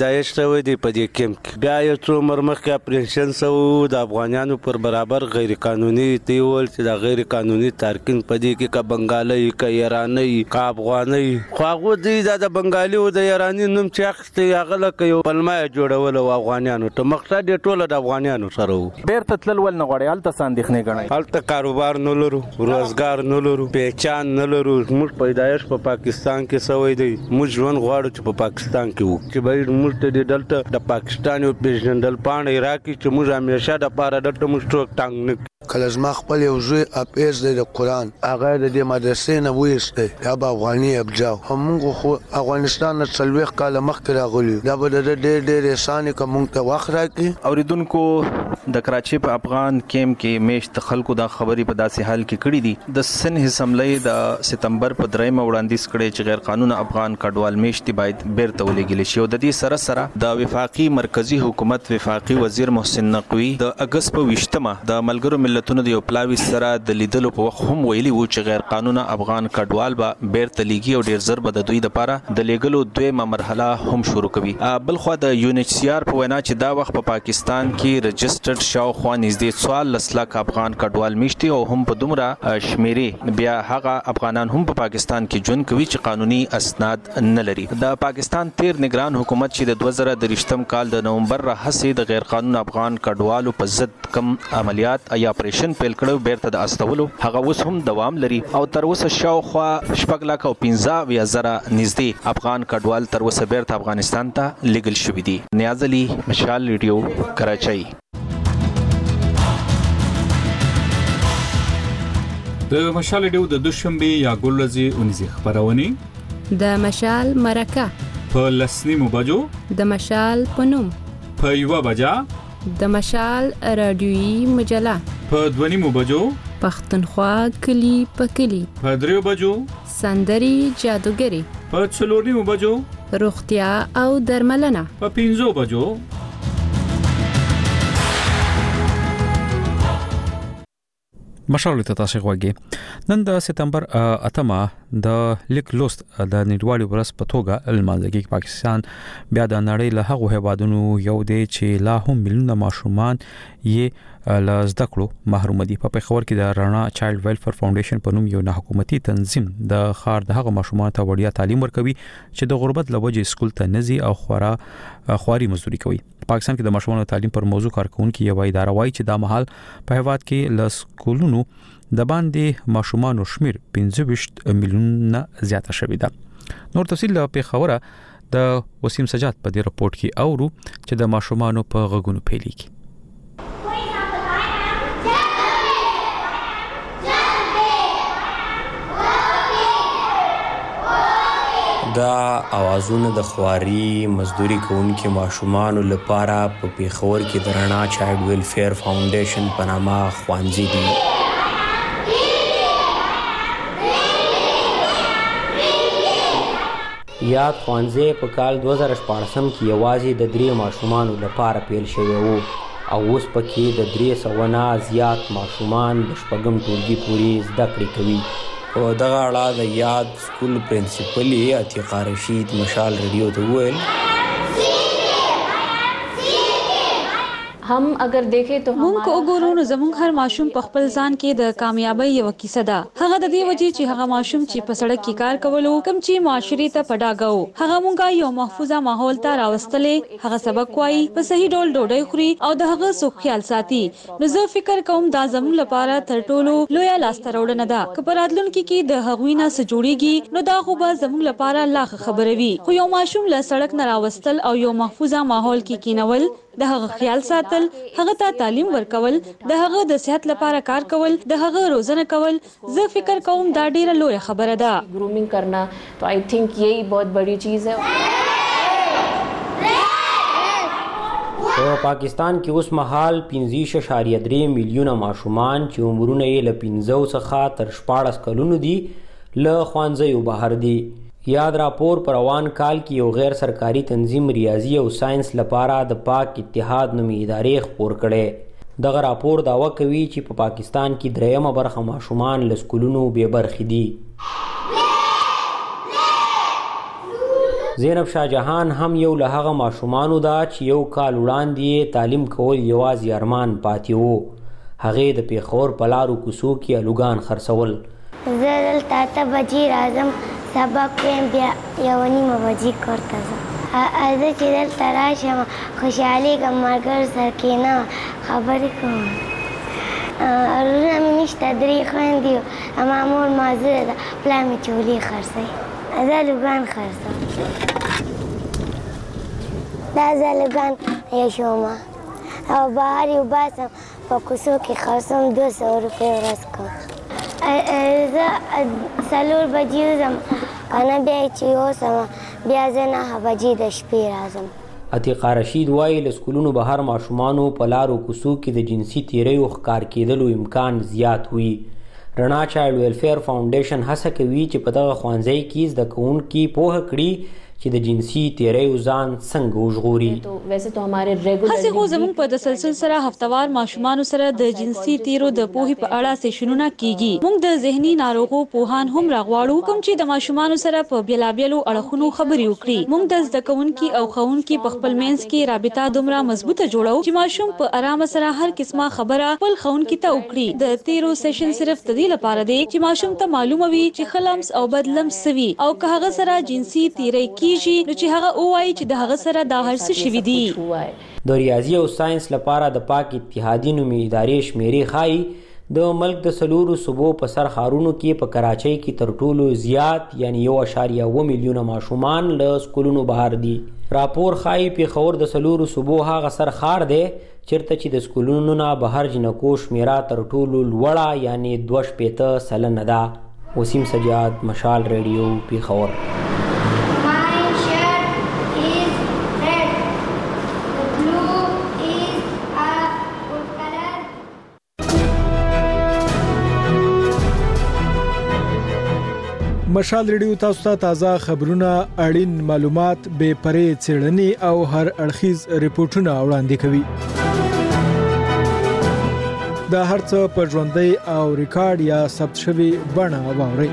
پیدایش شوی دی په دې کیمپ کې. بیا یو څو عمر مخکې اپریشن شو د افغانانو پر برابر غیر قانوني دیول چې د غیر قانوني تارکین په دې کې کا بنگالي کا ایرانی کا افغاني خو هغه دی د بنگالي او د ایرانی نوم چې اخته هغه لکه یو پلمه جوړول او افغانانو ته مقصد یې ټول د افغانانو سره وو. بیرته تلل ول نه غواړي الته ساندخنه غنای الته کاروبار نه لرو روزګار نه لرو پہچان نه لرو. موږ پیدایش په پاکستان کې سوی دی موږ ژوند غواړو چې په پاکستان کې وو چې به موږ ته دلته د پاکستان یو پیژندل پاڼه راکړي چې موږ همیشه د پاره دلته موږ ټوک ټانګ نه کله زما خپل یو زوی اپیز دی د قرآن هغه د دې مدرسې نه ویسته یا به افغاني ابجاو همغه خو افغانستان نه څلوېښت کاله مخکې راغلي دا به د ډېر اسانه کوم ته وخت راکړي. اوریدونکو د کراچۍ په افغان کیمپ کې میشت خلکو دا خبري په داسې حال کې کړې دي د سن اسمبلی د ستمبر په 3 وړاندیز کړي چې غیر قانوني افغان کډوال میشت باید بیرته ولېږل شي او د دې سره سره د وفاقي مرکزی حکومت وفاقي وزیر محسن نقوی د اگست په 20مه د ملګرو ملتونو د یو پلاوي سره د لیدلو په وخت هم ویلي وو چې غیر قانوني افغان کډوال به بیرته لېږي او ډیر زر به د دوی لپاره د لیګلو دویمه مرحله هم شروع کوي. بل خو د UNHCR په وینا چې دا وخت په پاکستان کې رجسټرډ شاوخوا نږدې 14 لک افغان کډوال میشتي او هم په دومره شمیرې بیا هغه افغانان هم په پاکستان کې ژوند کوي چې قانوني اسناد نه لري. د پاکستان تیر نگران حکومت چې د 2023 کال د نومبر راهیسې د غیر قانوني افغان کډوالو په ضد کم عملیات یا اپریشن پیل کړو بیرته د استولو هغه اوس هم دوام لري او تر اوسه شاوخوا 15 لک او 15,000 نږدې افغان کډوال تر اوسه بیرته افغانستان ته لیګل شوي دي. نیاز علي مشال ریډیو کراچۍ. د مشال ریډیو د دوشنبه یا ګلورځي اونیزي خبرونه د مشال مرکه په لسنیمو بجو د مشال پنوم په یو بجا د مشال رادیويي مجله په دونیمو بجو پښتونخوا کلی په کلی په دریو بجو سندري جادوګری په څلورنیمو بجو روغتیا او درملنه په 5 بجو. مشال ته تاسو غوږی نن د سپتمبر 8 د لیک لوست د نړیوالې ورځ په توګه لمانځل پاکستان بیا د نړۍ له هغو هیوادونو یو دی چې لا هم ملیونه ماشومان یې له زده کړو محروم دي. په پیښور کې د رانا چایلډ ویلفیر فاونډیشن په نوم یو نه حکومتي تنظیم د خار د هغو ماشومان ته وړیا تعلیم ورکوي چې د غربت له وجې سکول ته نزي او خواري مزدوري کوي. پاکستان کې د ماشومانو تعلیم پر موضوع کارکونکو یو اداره وایي چې دا مهال په هیواد کې له سکولونو د باندې ماشومانو شمیر 25 میلیون زیاته شوې ده. نور تفصیل په پیښور د وسیم سجاد په دې رپورت کې اورو چې د ماشومانو په غږونو پیلېږي. دا اوازونه د خواري مزدوري کوونکو ماشومان لپاره په پیښور کې د رانا چایلډ ویلفیر فاونډیشن په نامه خوانځي دي. یاد خوانځي په کال 2014 کې یوازې د 3 ماشومان لپاره پیل شوی وو او اوس پکې د 300 نه زیات ماشومان د شپږم ټولګي پورې زده کړې کوي. او دغه اړه د یاد سکول پرنسپل عتیقه رشید مشال ریډیو ته وویل हम अगर देखें तो مونږ کو وګورو نو زموږ هر ماشوم په خپل ځان کې د کامیابی یو کیسه ده. هغه د دې وجې چې هغه ماشوم چې په سړک کې کار کولو کم چې معاشري ته پډاګاو هغه مونږه یو محفوظه ماحول ته راوستلې هغه سبق وایي په صحیح ډول ډوډۍ خوري او د هغه سوق خیال ساتي. نو زه فکر کوم دا زموږ لپاره تر ټولو لوی لاسته راوړنه ده. که په راتلونکي کې د هغوی نه څه جوړیږي نو دا خو به زموږ لپاره لا خبره وي. خو یو ماشوم له سړک نه راوستل او یو محفوظه ماحول کې کینول د هغه خیال ساتل هغه ته تعلیم ورکول د هغه د صحت لپاره کار کول د هغه روزنه کول زه فکر کوم دا ډیره لوی خبره ده. ग्रूमिंग करना तो आई थिंक यही बहुत बड़ी चीज है. په پاکستان کې اوس مهال 15.3 میلیونه ماشومان چې عمرونه یې له 15 څخه تر 14 کلونو دي له ښوونځیو بهر دي. یاد راپور پر روان کال کې یو غیر سرکاري تنظیم ریاضي او ساينس لپاره د پاک اتحاد نومي ادارې خپور کړي. دغه راپور داوا کوي چې په پاکستان کې دریمه برخه ماشومان له سکولونو بې برخې دي. زینب شاه جهان هم یو له هغه ماشومانو ده چې یو کال وړاندې تعلیم کول یوازې ارمان پاتې و. هغې د پیښور په لارو کوڅو کې الوګان خرڅول. زه دلته 8 بجې راځم، سبق وایم، بیا 1:30 بجې کور ته ځم. زه چې دلته راشم خوشحالېږم، ملګرو سره کښېنم، خبرې کوم. وروڼه مې نشته، 3 خویندې، اما مور معذوره ده، پلار مې چولې خرڅوي، زه الوګان خرڅوم. دا زه الوګان یشوم او بهر یې وباسم، په کوڅو کې خرڅوم، 200 روپۍ ورځ کوم. زه 4 بجې وځم کنه، بیا چې اوسم بیا زه 9 بجې د شپې راځم. عتیقه رشید وایي له سکولونو بهر ماشومانو په لارو کوڅو کې د جنسي تیریو ښکار کېدلو امکان زیات وي. رڼا چایلډ ویلفیر فاونډیشن هڅه کوي چې په دغه ښوونځي کې زده کوونکي پوهه کړي چې د جنسي تیریو ځان څنګه وژغوري. هسې خو زموږ په تسلسل سره هفتوار ماشومانو سره د جنسي تیرو د پوهې په اړه سیشنونه کیږي. موږ د ذهني ناروغو پوهان هم راغواړو کوم چې د ماشومانو سره په بیلابیلو اړخونو خبرې وکړي. موږ د زده کوونکي او ښوونکي په خپل منځ کې رابطه دومره مضبوطه جوړو چې ماشوم په آرامه سره هر قسمه خبره خپل ښوونکي ته وکړي. د تیرو سیشن صرف د دې لپاره دی چې ماشوم ته معلومه وي چې ښه لمس او بد لمس څه وي، او که هغه سره جنسي تیری کیږي نو چې هغه ووایي چې د هغه سره دا هر څه شوي دي. د ریاضي او ساينس لپاره د پاک اتحادیې نومې ادارې شمیرې ښایي د ملک د 4 صوبو په سر ښارونو کې په کراچۍ کې تر ټولو زیات یعنی 1.7 میلیونه ماشومان له سکولونو بهر دي. راپور ښایي پیښور د 4 صوبو هغه سر ښار دی چیرته چې د سکولونو نه بهر جنکو شمیره تر ټولو لوړه یعنی 2.5% ده. وسیم سجاد، مشال ریډیو، پیښور. مشال ریډیو تاسو ته تازه خبرونه، اړین معلومات، بې پرې څېړنې او هر اړخیز ریپورتونه وړاندې کوي. دا هر څه په ژوندۍ او ریکارډ یا ثبت شوی بڼه واورئ.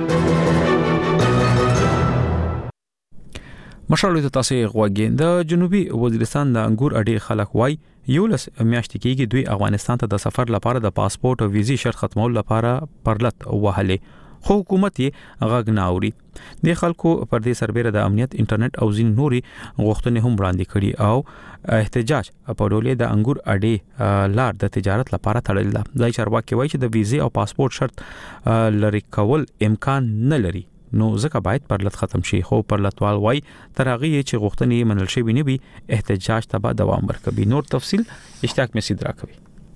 مشال ته تاسو غوږی. د جنوبي وزیرستان د انګور اډې خلک وای 11 میاشتې کېږي دوی افغانستان ته د سفر لپاره د پاسپورت او ویزې شرط ختمولو لپاره پرلط وهلې، خو حکومت یې غږ نه اوري. د خلکو پر دې سربېره د امنیت، انټرنیټ او ځین نوري غوښتنې هم وړاندې کړي او احتجاج په ډول د انګور اډې لار د تجارت لپاره تړل ده. ځای چارواکي وایي چې د ویزې او پاسپورت شرط لري کول امکان نه لري، نو ځکه باید پرلط ختم شي. خو پرلطوال وایي تر هغه چې غوښتنې منل شوي نه وي احتجاج ته به دوام ورکوي. نور تفصیل اشتیاق مسعود راکوي.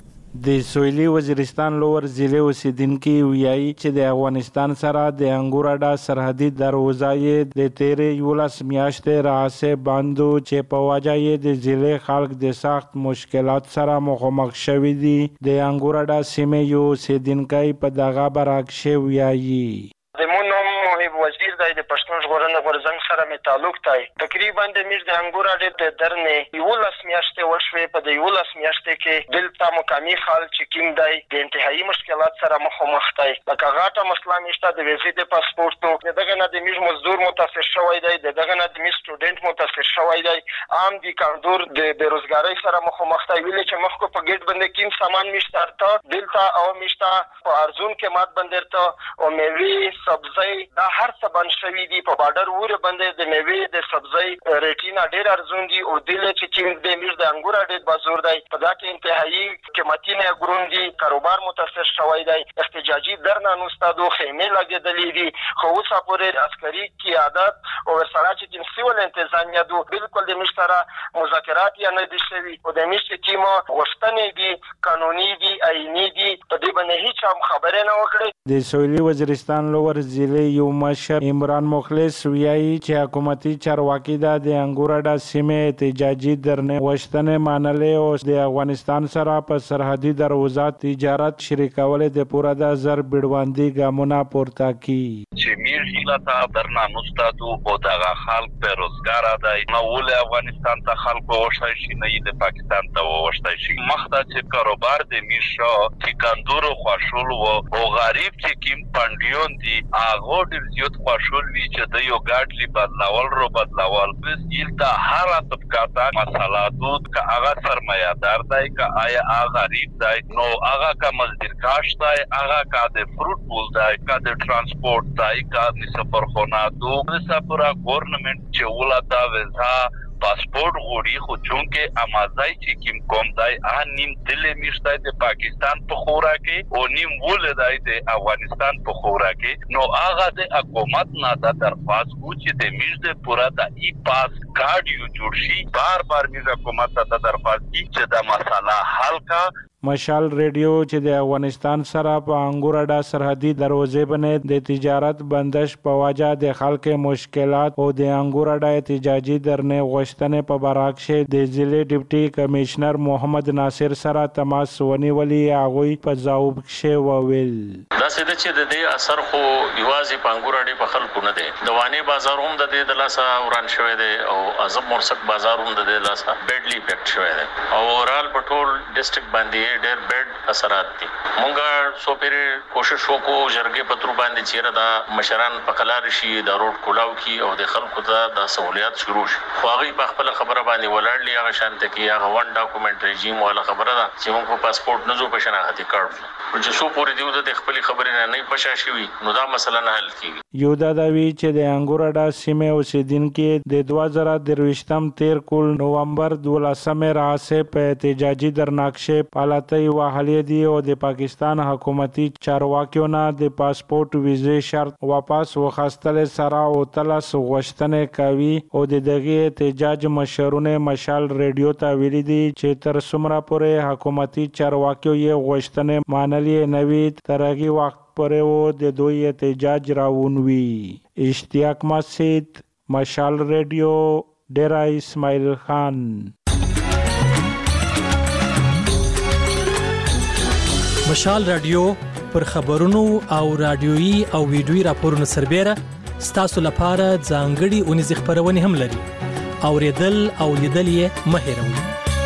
د سویلي وزیرستان لوور ضلع اوسیدونکي ویایي چې د افغانستان سره د انګور اډه سرحدي دروازه یې د تیرې 11 میاشتې راهیسې بند و چې په وجه یې د ضلع خلک د سخت مشکلات سره مخامخ شوي دي. د انګور اډه سیمې یو اوسیدونکی په دغه برعکس ویایي. زمون نوم محب وزیر دی، د پښتون ژغورنې غورځنګ سره مې تعلق دی. تقریبا د میر د انګور اډې د درنې 11 میاشتې وشوې. په د 11 میاشتې کې دلته مقامي خلک چې کوم دی د انتهایی مشکلات سره مخامخ دی. لکه غاټه مسله مشته د ویزې د پاسپورت، دغه نه د میر مزدور متاثر شوی دی، دغه نه د میر سټوډنټ متاثر شوی دی، عام د کاندور د بیروزګاری سره مخامخ دی. ویلې چې مخکو په ګیټ باندې کوم سامان مشته دلته او مشته په ارزون قیمت باندې ته او میوې سبزی دا هر څه بند شوي دي. په بارډر وره باندې د میوې د سبزی ریټونه ډېر ارزون دي او دلته چې کوم د میر د انګور اډې بازار دی په دا کې انتهایی قیمتي نه ګرون دي، کاروبار متاثر شوی دی. احتجاجي درنه نوستادو خیمه لګېدلې دي، خو اوس پورې عسکري قیادت او سره چې کوم سیول انتظامیه دو بالکل د مشترا مذاکرات یا نه دي شوي او د مشت کیمو وشتنې دي، قانوني دي، آئینی دي، په دې باندې هیڅ هم خبره نه وکړي. د سویلي وزیرستان لوور ضلع یو مشر عمران مخلص ویایي چې حکومتي چارواکي د انګور اډه سیمې احتجاجي درنې وشتنې منلې او د افغانستان سره په سرحدي دروازه تجارت شریکول د پوره د زر بیړوندي ګامونه پورته کړي. چې میر هیله درنا نستادو او دغه خلک به روزګار دی نو ول افغانستان ته خلکو وشتای شي نه د پاکستان ته وشتای شي مخته چې کاروبار د میشو چې کندورو خوشول او غریب چې کیم پندیون دي هغه د زیات خوشول وی چې د یو ګاډلی بدلول بس یلته هر طبقه مساله دود کا هغه سرمایه‌دار دی کا آیا هغه غریب دی نو هغه کا مزدور کاش دی هغه کا د فروټ بول دی کا د ترانسپورت دی کا د سفر خونه دو سفر گورنمنت چې ولدا وزا پاسپورت غوړي خو چونکه امازای چې کیم کوم دای نیم دل میشتای د پاکستان په خورا کې او نیم ولدای د افغانستان په خورا کې نو هغه د حکومت نه د درخواست کو چې د میش د پورا د ای پاس کارت یو جوړ شي بار میز حکومت ته درخواست کی چې دا مسله حل کا مشال ریډیو چې د افغانستان سره په انګور اډا سرحدي دروازې باندې د تجارت بندش په وجه د خلک مشکلات او د انګور اډا احتجاجي درنه غوښتنې په براکشه د ضلع ډیپټي کمشنر محمد ناصر سره تماس ونیولي هغه په ځواب کې وویل دا څه چې د دې اثر خو یوازې په انګور اډا په خلکو نه دی د وانی بازار هم د دې د لاسه وران شوی دی او اعظم مرسک بازار هم د دې لاسه بیډلی افیکټ شوی دی او اورال په ټول ډیسټریکټ باندې ډېر بیډ اثرات دي مونږه سو پیر کوشش وکړو جرګې پترو باندې چیرې دا مشران په قلار شي د روډ کولاو کی او د خلکو ته د سہولیات شروع شي خو هغه په خپل خبره باندې ولاړلی هغه شانته کی هغه ون ډاکومنټ رژیم ولا خبره ده چې موږ په پاسپورت نه زو په شناختی کارت چې سو پورې دیو د خپل خبرې نه پښا شي نو دا مسله نه حل کیږي یو دا وی چې د انګور اډا سیمه اوسیدونکو د 2023 13 کول نومبر 12 راځه په احتجاجي درناکشه پالات وحلی دی او د پاکستان حکومتي چارواکیو نه د پاسپورت ویزه شرط واپس وخاستل سره او تلس غوښتنه کوي او د دغه احتجاج مشرونه مشال ریډیو ته ویلي دي چې تر څومره پورې حکومتي چارواکیو یې غوښتنه مانلې نوي ترغي وخت پورې و د دوی احتجاج راونوي اشتیاق مسجد مشال ریډیو ډیرا اسماعیل خان مشال رادیو پر خبرونو او رادیوي او ویډیوي راپورونو سربېره ستاسو لپاره ځانګړي اونیزې خبرونه هم لري اوریدل او لیدل یې مه هېروئ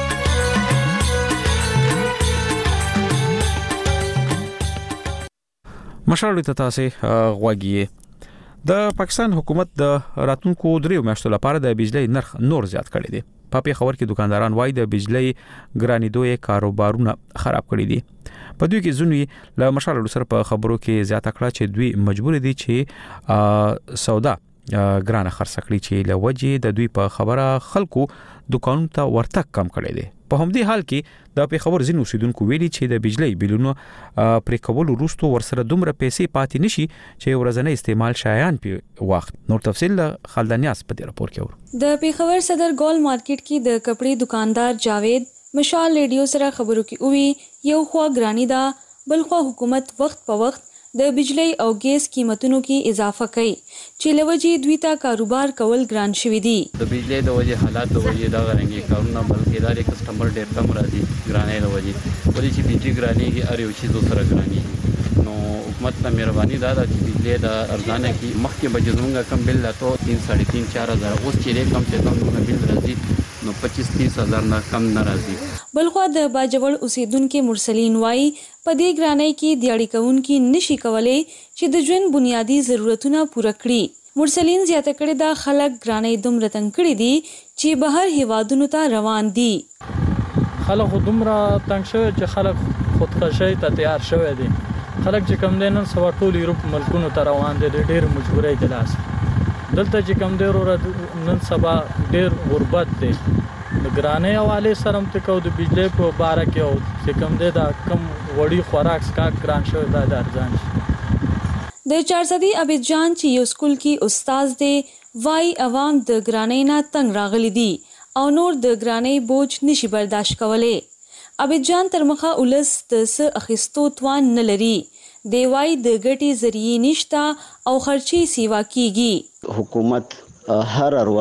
مشال ته تاسو غوږی د پاکستان حکومت د راتلونکو 3 میاشتو لپاره د بجلی نرخ نور زیات کړی دی په خبر کې دکانداران وایي د بجلی ګرانیدوی کاروبارونه خراب کړی دي په دوی کې ځونی له مشال سره په خبرو کې زیاته کړه چې دوی مجبور دي چې سودا ګرانه خرڅ کړي چې لوجه د دوی په خبره خلکو دکانونو ته ورتګ کم کړي دي په همدې حال کې د خبر زینو اوسیدونکو ویلي چې د بجلی بلونو پرې کول وروسته ورسره دومره پیسې پاتې نشي چې ورځنی استعمال شایان په وخت نور تفصیل خالدانیاس په دې راپور کې ور د پیښور صدر ګول مارکیټ کې د کپڑے دکاندار جاوید مشال ریډیو سره خبرو کې وی یو خوا ګرانی دا بل خوا حکومت وخت په وخت د بجلی او ګیس قیمتونو کې اضافه کوي چې لوجه دوی ته کاروبار کول ګران شوی دي د بجلی د وجه حالات د وجه دا غرنګي کارونه بلکې دا کسٹمر ډېر کم راځي ګرانې د وجه ولې چې بجلی ګرانېږي هر یو شی سره ګرانېږي نو حکومت ته مهرباني دا ده چې بجلی د ارزانه کې مخکې بجزمونګه کم بل لا ته 3.5 4000 اوس چې کم څه کم نو بل راځي نو 25-30,000 نه کم ناراضي بلخو د باجوړ اوسیدونکو مرسلین وای په دې ګرانۍ کې د اړیکونکو نشي کولای چې د ژوند بنیادی ضرورتونه پوره کړي مرسلین زیاته کړي دا خلک ګرانۍ دومره تنګ کړي دي چې بهر هیوادونو ته روان دي خلک دومره تنګ شوی چې خلک خودکشي ته تیار شوی دي خلک چې کم دینن سوا ټول یورپ ملکونو ته روان دي ډېر مجبورۍ دي لاس دلته چې کم ډېر نن سبا ډېر غربت دي د ګرانۍ حواله سره متکو د بجلی په باره کې او چې کم دی دا کم وړي خوراک سکاک ګران شوی دا د ارزان د 400 عبید جان چې یو سکول کې استاد دی وای عوام د ګرانۍ نه تنگ راغلي دي او نور د ګرانۍ بوج نشي برداشت کولای عبید جان تر مخه ولس د س اخیستو توان نه لري دی وای د ګټي ذریعہ نشتا او خرچي سیوا کیږي حکومت هر ورځ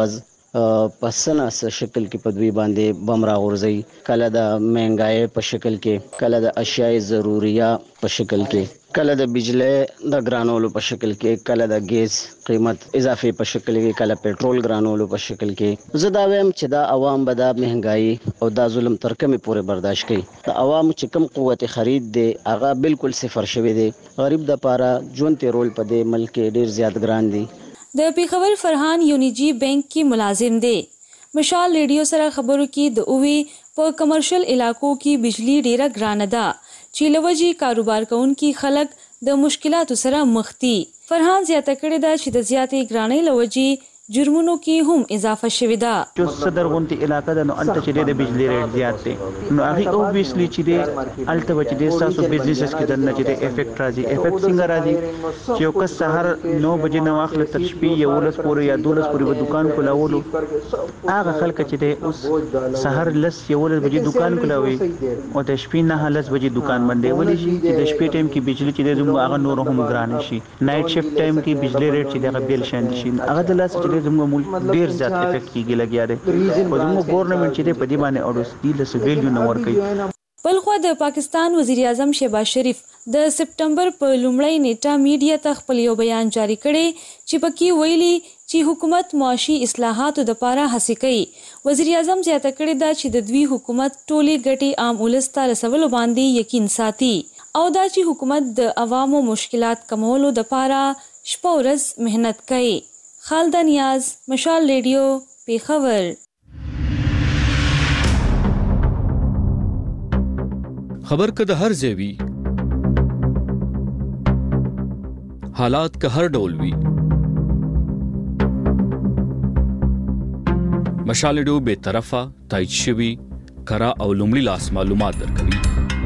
پسنه شکل کې په دوی باندې بم راغورځي، کله د مهنګای په شکل کې، کله د اشیاء ضروریه په شکل کې، کله د بجلی د ګرانولو په شکل کې، کله د ګیس قیمت اضافي په شکل کې، کله پېټرول ګرانولو په شکل کې. زه دا وایم چې دا عوام به دا مهنګای او دا ظلم تر کومه پورې برداشت کوي. د عوام چې کم قوت خرید دی هغه بالکل صفر شوی دی. غریب د پاره ژوند تیرول په دې ملک کې ډیر زیات ګران دي. د پیښور فرحان یونیجی بینک کې ملازم دی. مشال ریډیو سره خبرو کې د اووی په کمرشل علاقو کې بجلی ډیره ګرانه ده چې لوجي کاروبار کوونکي خلک د مشکلاتو سره مخ دي. فرحان زیاته کړې ده چې د زیاتې ګرانۍ لوجي جرمونو کې هم اضافه شوې ده. چې صدر غونتی علاقہ د نو الته چې د بجلی ریټ زیات دی نو هغه اوبویسلی چې د الته بچ د تاسو بزنسز کې د نه چې د افیکټ راځي. افیکټ څنګه راځي چې یو کس سحر 9 بجې نو اخله تر شپې یو لس پورې یا 12 پورې په دکان کولاولو، هغه خلک چې د اوس سحر لس یو لس بجې دکان کولاوي او د شپې نه لس بجې دکان باندې ولې شي چې د شپې ټایم کې بجلی چې د هغه نور هم ګران شي. نایټ شفت ټایم کې بجلی ریټ چې د بیل شان شي هغه د لاس زموږ ملک ډیر زیات افیکټ کیږي لګیا دی. او زموږ ګورنمنت چې په دې باندې اورس دی له سویلیو نه ور کوي. بلخو د پاکستان وزیر اعظم شهباز شریف د سپټمبر په لومړۍ نیټه میډیا ته خپل یو بیان جاری کړی چې پکې ویلي چې حکومت معاشي اصلاحاتو لپاره هڅې کوي. وزیر اعظم زیاته کړې ده چې د دوی حکومت ټولې ګټې عام ولس ته رسولو باندې یقین ساتي او دا چې حکومت د عوامو مشکلات کمولو لپاره شپه ورځ مهنت کوي. خالده نیاز، مشال ریډیو، پیښور. خبر که د هر ځای وي، حالات که هر ډول وي، مشال ریډیو بے طرفه تایید شوي کره او لومړي لاس معلومات درکوي.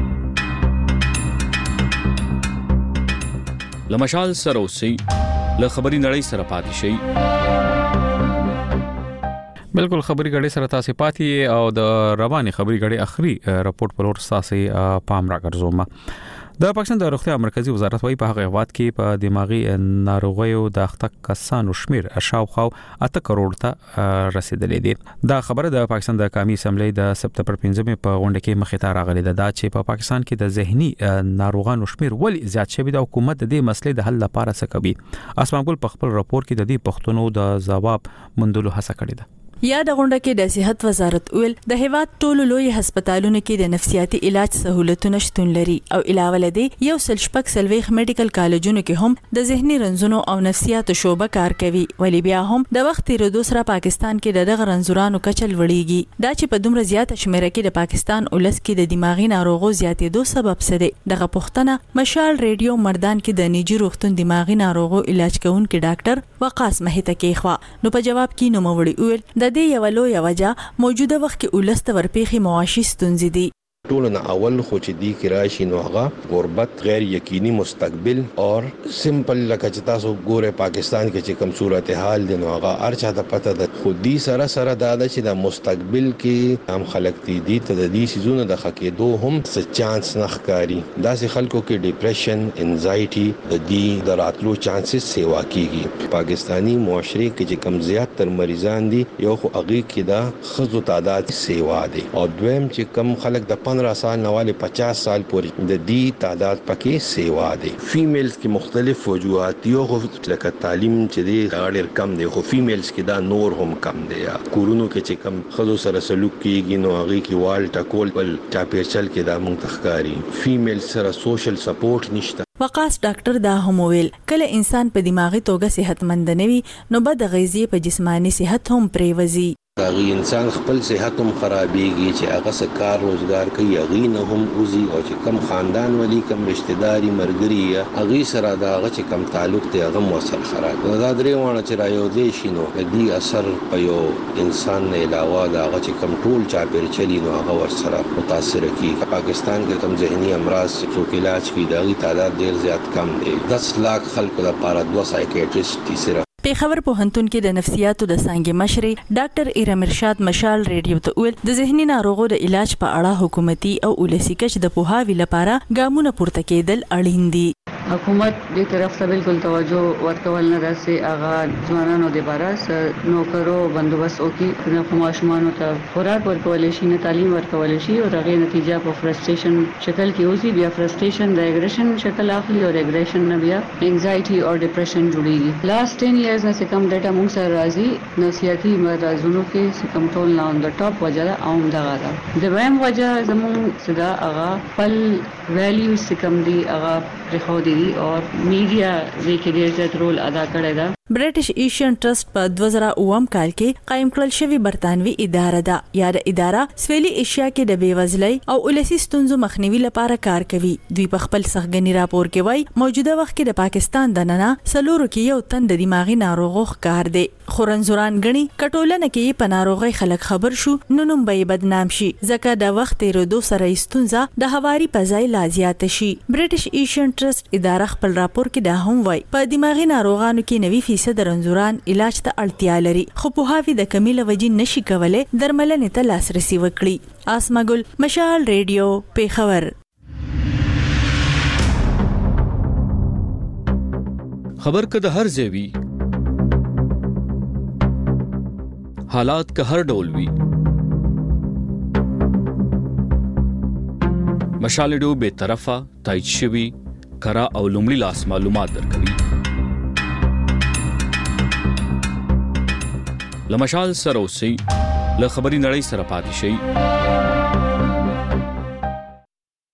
له مشال سره اوسئ، له خبري نړۍ سره پاتې شئ. بالکل خبري غړي سره تاسو پاتې او د رواني خبري غړي اخري راپورټ په لور تاسو پام راګرځوم. د پاکستان د روغتیا مرکزی وزارت وايي په هغه وخت کې په دماغي ناروغیو د اخته کسانو شمیر شاوخوا 8 کروڑ ته رسیدلې دي. دا خبره د پاکستان د قومي اسمبلی د سپتمبر 15 په غونډه کې مخې ته راغلې ده چې په پاکستان کې د ذهني ناروغانو شمیر ولې زیات شوی د حکومت د دې مسلې د حل لپاره څه کوي. اسمان ګل په خپل راپور کې د دې پښتنو د جواب موندلو هڅه کړې ده. یا د غونډه کې د صحت وزارت ویل د هیواد ټولو لوی هسپتالونو کې د نفسیاتي علاج سہولتونه شتون لري او علاوه لدی یو سلشپک سلويخ میډیکل کالجونو کې هم د ذهني رنځونو او نفسیاتو شوبه کار کوي. ولی بیا هم د وخت تیرېدو سره پاکستان کې د رنځورانو کچل وړيږي. دا چې په دومره زیاته شمیره کې د پاکستان ولس کې د دماغي ناروغو زیاتېدو سبب څه دی؟ دغه پوښتنه مشال ریډیو مردان کې د نيجي روغتون دماغي ناروغو علاج کوونکي ډاکټر وقاص مهته کې خوا نو په جواب کې نو موړي ویل د دې یو لوی وجه موجوده وخت کې ولست ورپېخي معاشي ستونزې دي. ټولنه اول خو چې دی کې راشي نو هغه غربت، غیر یقیني مستقبل اور سمپل لکه چې تاسو ګوره پاکستان کې چې کوم صورتحال دی نو هغه ارچا د پته د خودي سره سره دا چې د مستقبل کې هم خلک دي ته د دې سيزونو د خکېدو هم څه چانس نخکاری. داسې خلکو کې ډیپریشن، انزایټي د دې د راتلو چانسز سیوا کیږي. پاکستانی معاشره کې چې کم زیات تر مریضان دي یو خو هغه کې دا خزو تعداد سیوا دي او دویم چې کم خلک د 15 سال نواله 50 سال پورې د دې تعداد پکې سیوا دي. فیمیلز کې مختلف وجوهات یو خو لکه تعلیم چې دی ډېر کم دی خو فیمیلز کې دا نور هم کم دی. کورونو کې چې کم خزو سره سلوک کیږي نو هغه کې وال ټکول بل چاپیرچل کې دا مونږ تخکاری. فیمیل سره سوشل سپورټ نشته. وقاص ډاکټر دا هم ویل کله انسان په دماغي توګه صحتمند نه وي نو بد غذیه په جسمانی صحت هم پریوزي. هغه انسان خپل صحت هم خرابېږي چې هغه سکار روزګار کوي هغه نه هم اوزي او چې کم خاندان ولی کم رشتہ داري مرګري هغه سره دا هغه چې کم تعلق دی هغه موصل خراب. دا درې وانه چې رايو دي شنو دې اثر په یو انسان نه علاوه دا هغه چې کم ټول چا پیر چلی نو هغه ور سره متاثر کی. پاکستان کې کم ذهني امراض چې علاج کی دغه تعداد ډیر زیات کم دی. 10 لک خلکو لپاره 2 سایکیاټریسټ سره پیښور پوهنتون کې د نفسیاتو د څانګې مشر ډاکټر ایرم ارشاد مشال ریډیو ته ویل د ذهني ناروغو د علاج په اړه حکومتي او ولسي کچ د پوهاوي لپاره ګامونه پورته کېدل اړین دي. حکومت دې طرف ته بالکل توجه ورکول نه راسي هغه ځوانانو د بارس نوکرو بندوبست وکي نه ماشومان ته خوراک ورکول شي نه تعلیم ورکول شي او هغه نتیجه په فرستریشن شکل کې اوسي بیا فرستریشن د اګریشن شکل اخلي او اګریشن نه بیا انزایټي او ډیپریشن جوړيږي لاست 10 ایئرز نه کم ډیټا موږ سره راځي نفسیاتي مرزونو کې کم ټول نه اون د ټاپ وجه اوم دغه ده د ویم وجه زموږ صدا هغه خپل ویلیوز کم دي هغه رخو دي او میډیا دې کې ډېر زیات رول ادا کړی دا برټش ایشین ټرست په 2009 کال کې قائم کړل شوی برتانوي اداره ده یا د اداره سویلي ایشیا کې د بیوزلۍ او ولسی ستونزو مخنیوي لپاره کار کوي دوی په خپل سخګنی راپور کې وایي موجوده وخت کې د پاکستان د نننه سلورو کې یو تن د دماغي ناروغو ښکار دی خورنزوران غني کټولنه کې په ناروغي خلک خبر شو نونم به بدنام شي ځکه د وخت تیرودو سره ستونزه د هواري پځای لا زیات شي برټش ایشین ټرست اداره خپل راپور کې دا هم وایي په دماغي ناروغانو کې 90% د رنزوران علاج ته اړتیا لري خو په هاوی د کمی لوجي نشي کولای درملنې ته لاسرسي وکړي اسماګل مشال ریډیو پیښور خبر کده هر ځای حالات که هر ډول وي مشال ریډیو به طرفه تایید شوی کرا او لومړی لاس معلومات درکوي لمشال سره اوسئ له خبري نړۍ سره پاتې شئ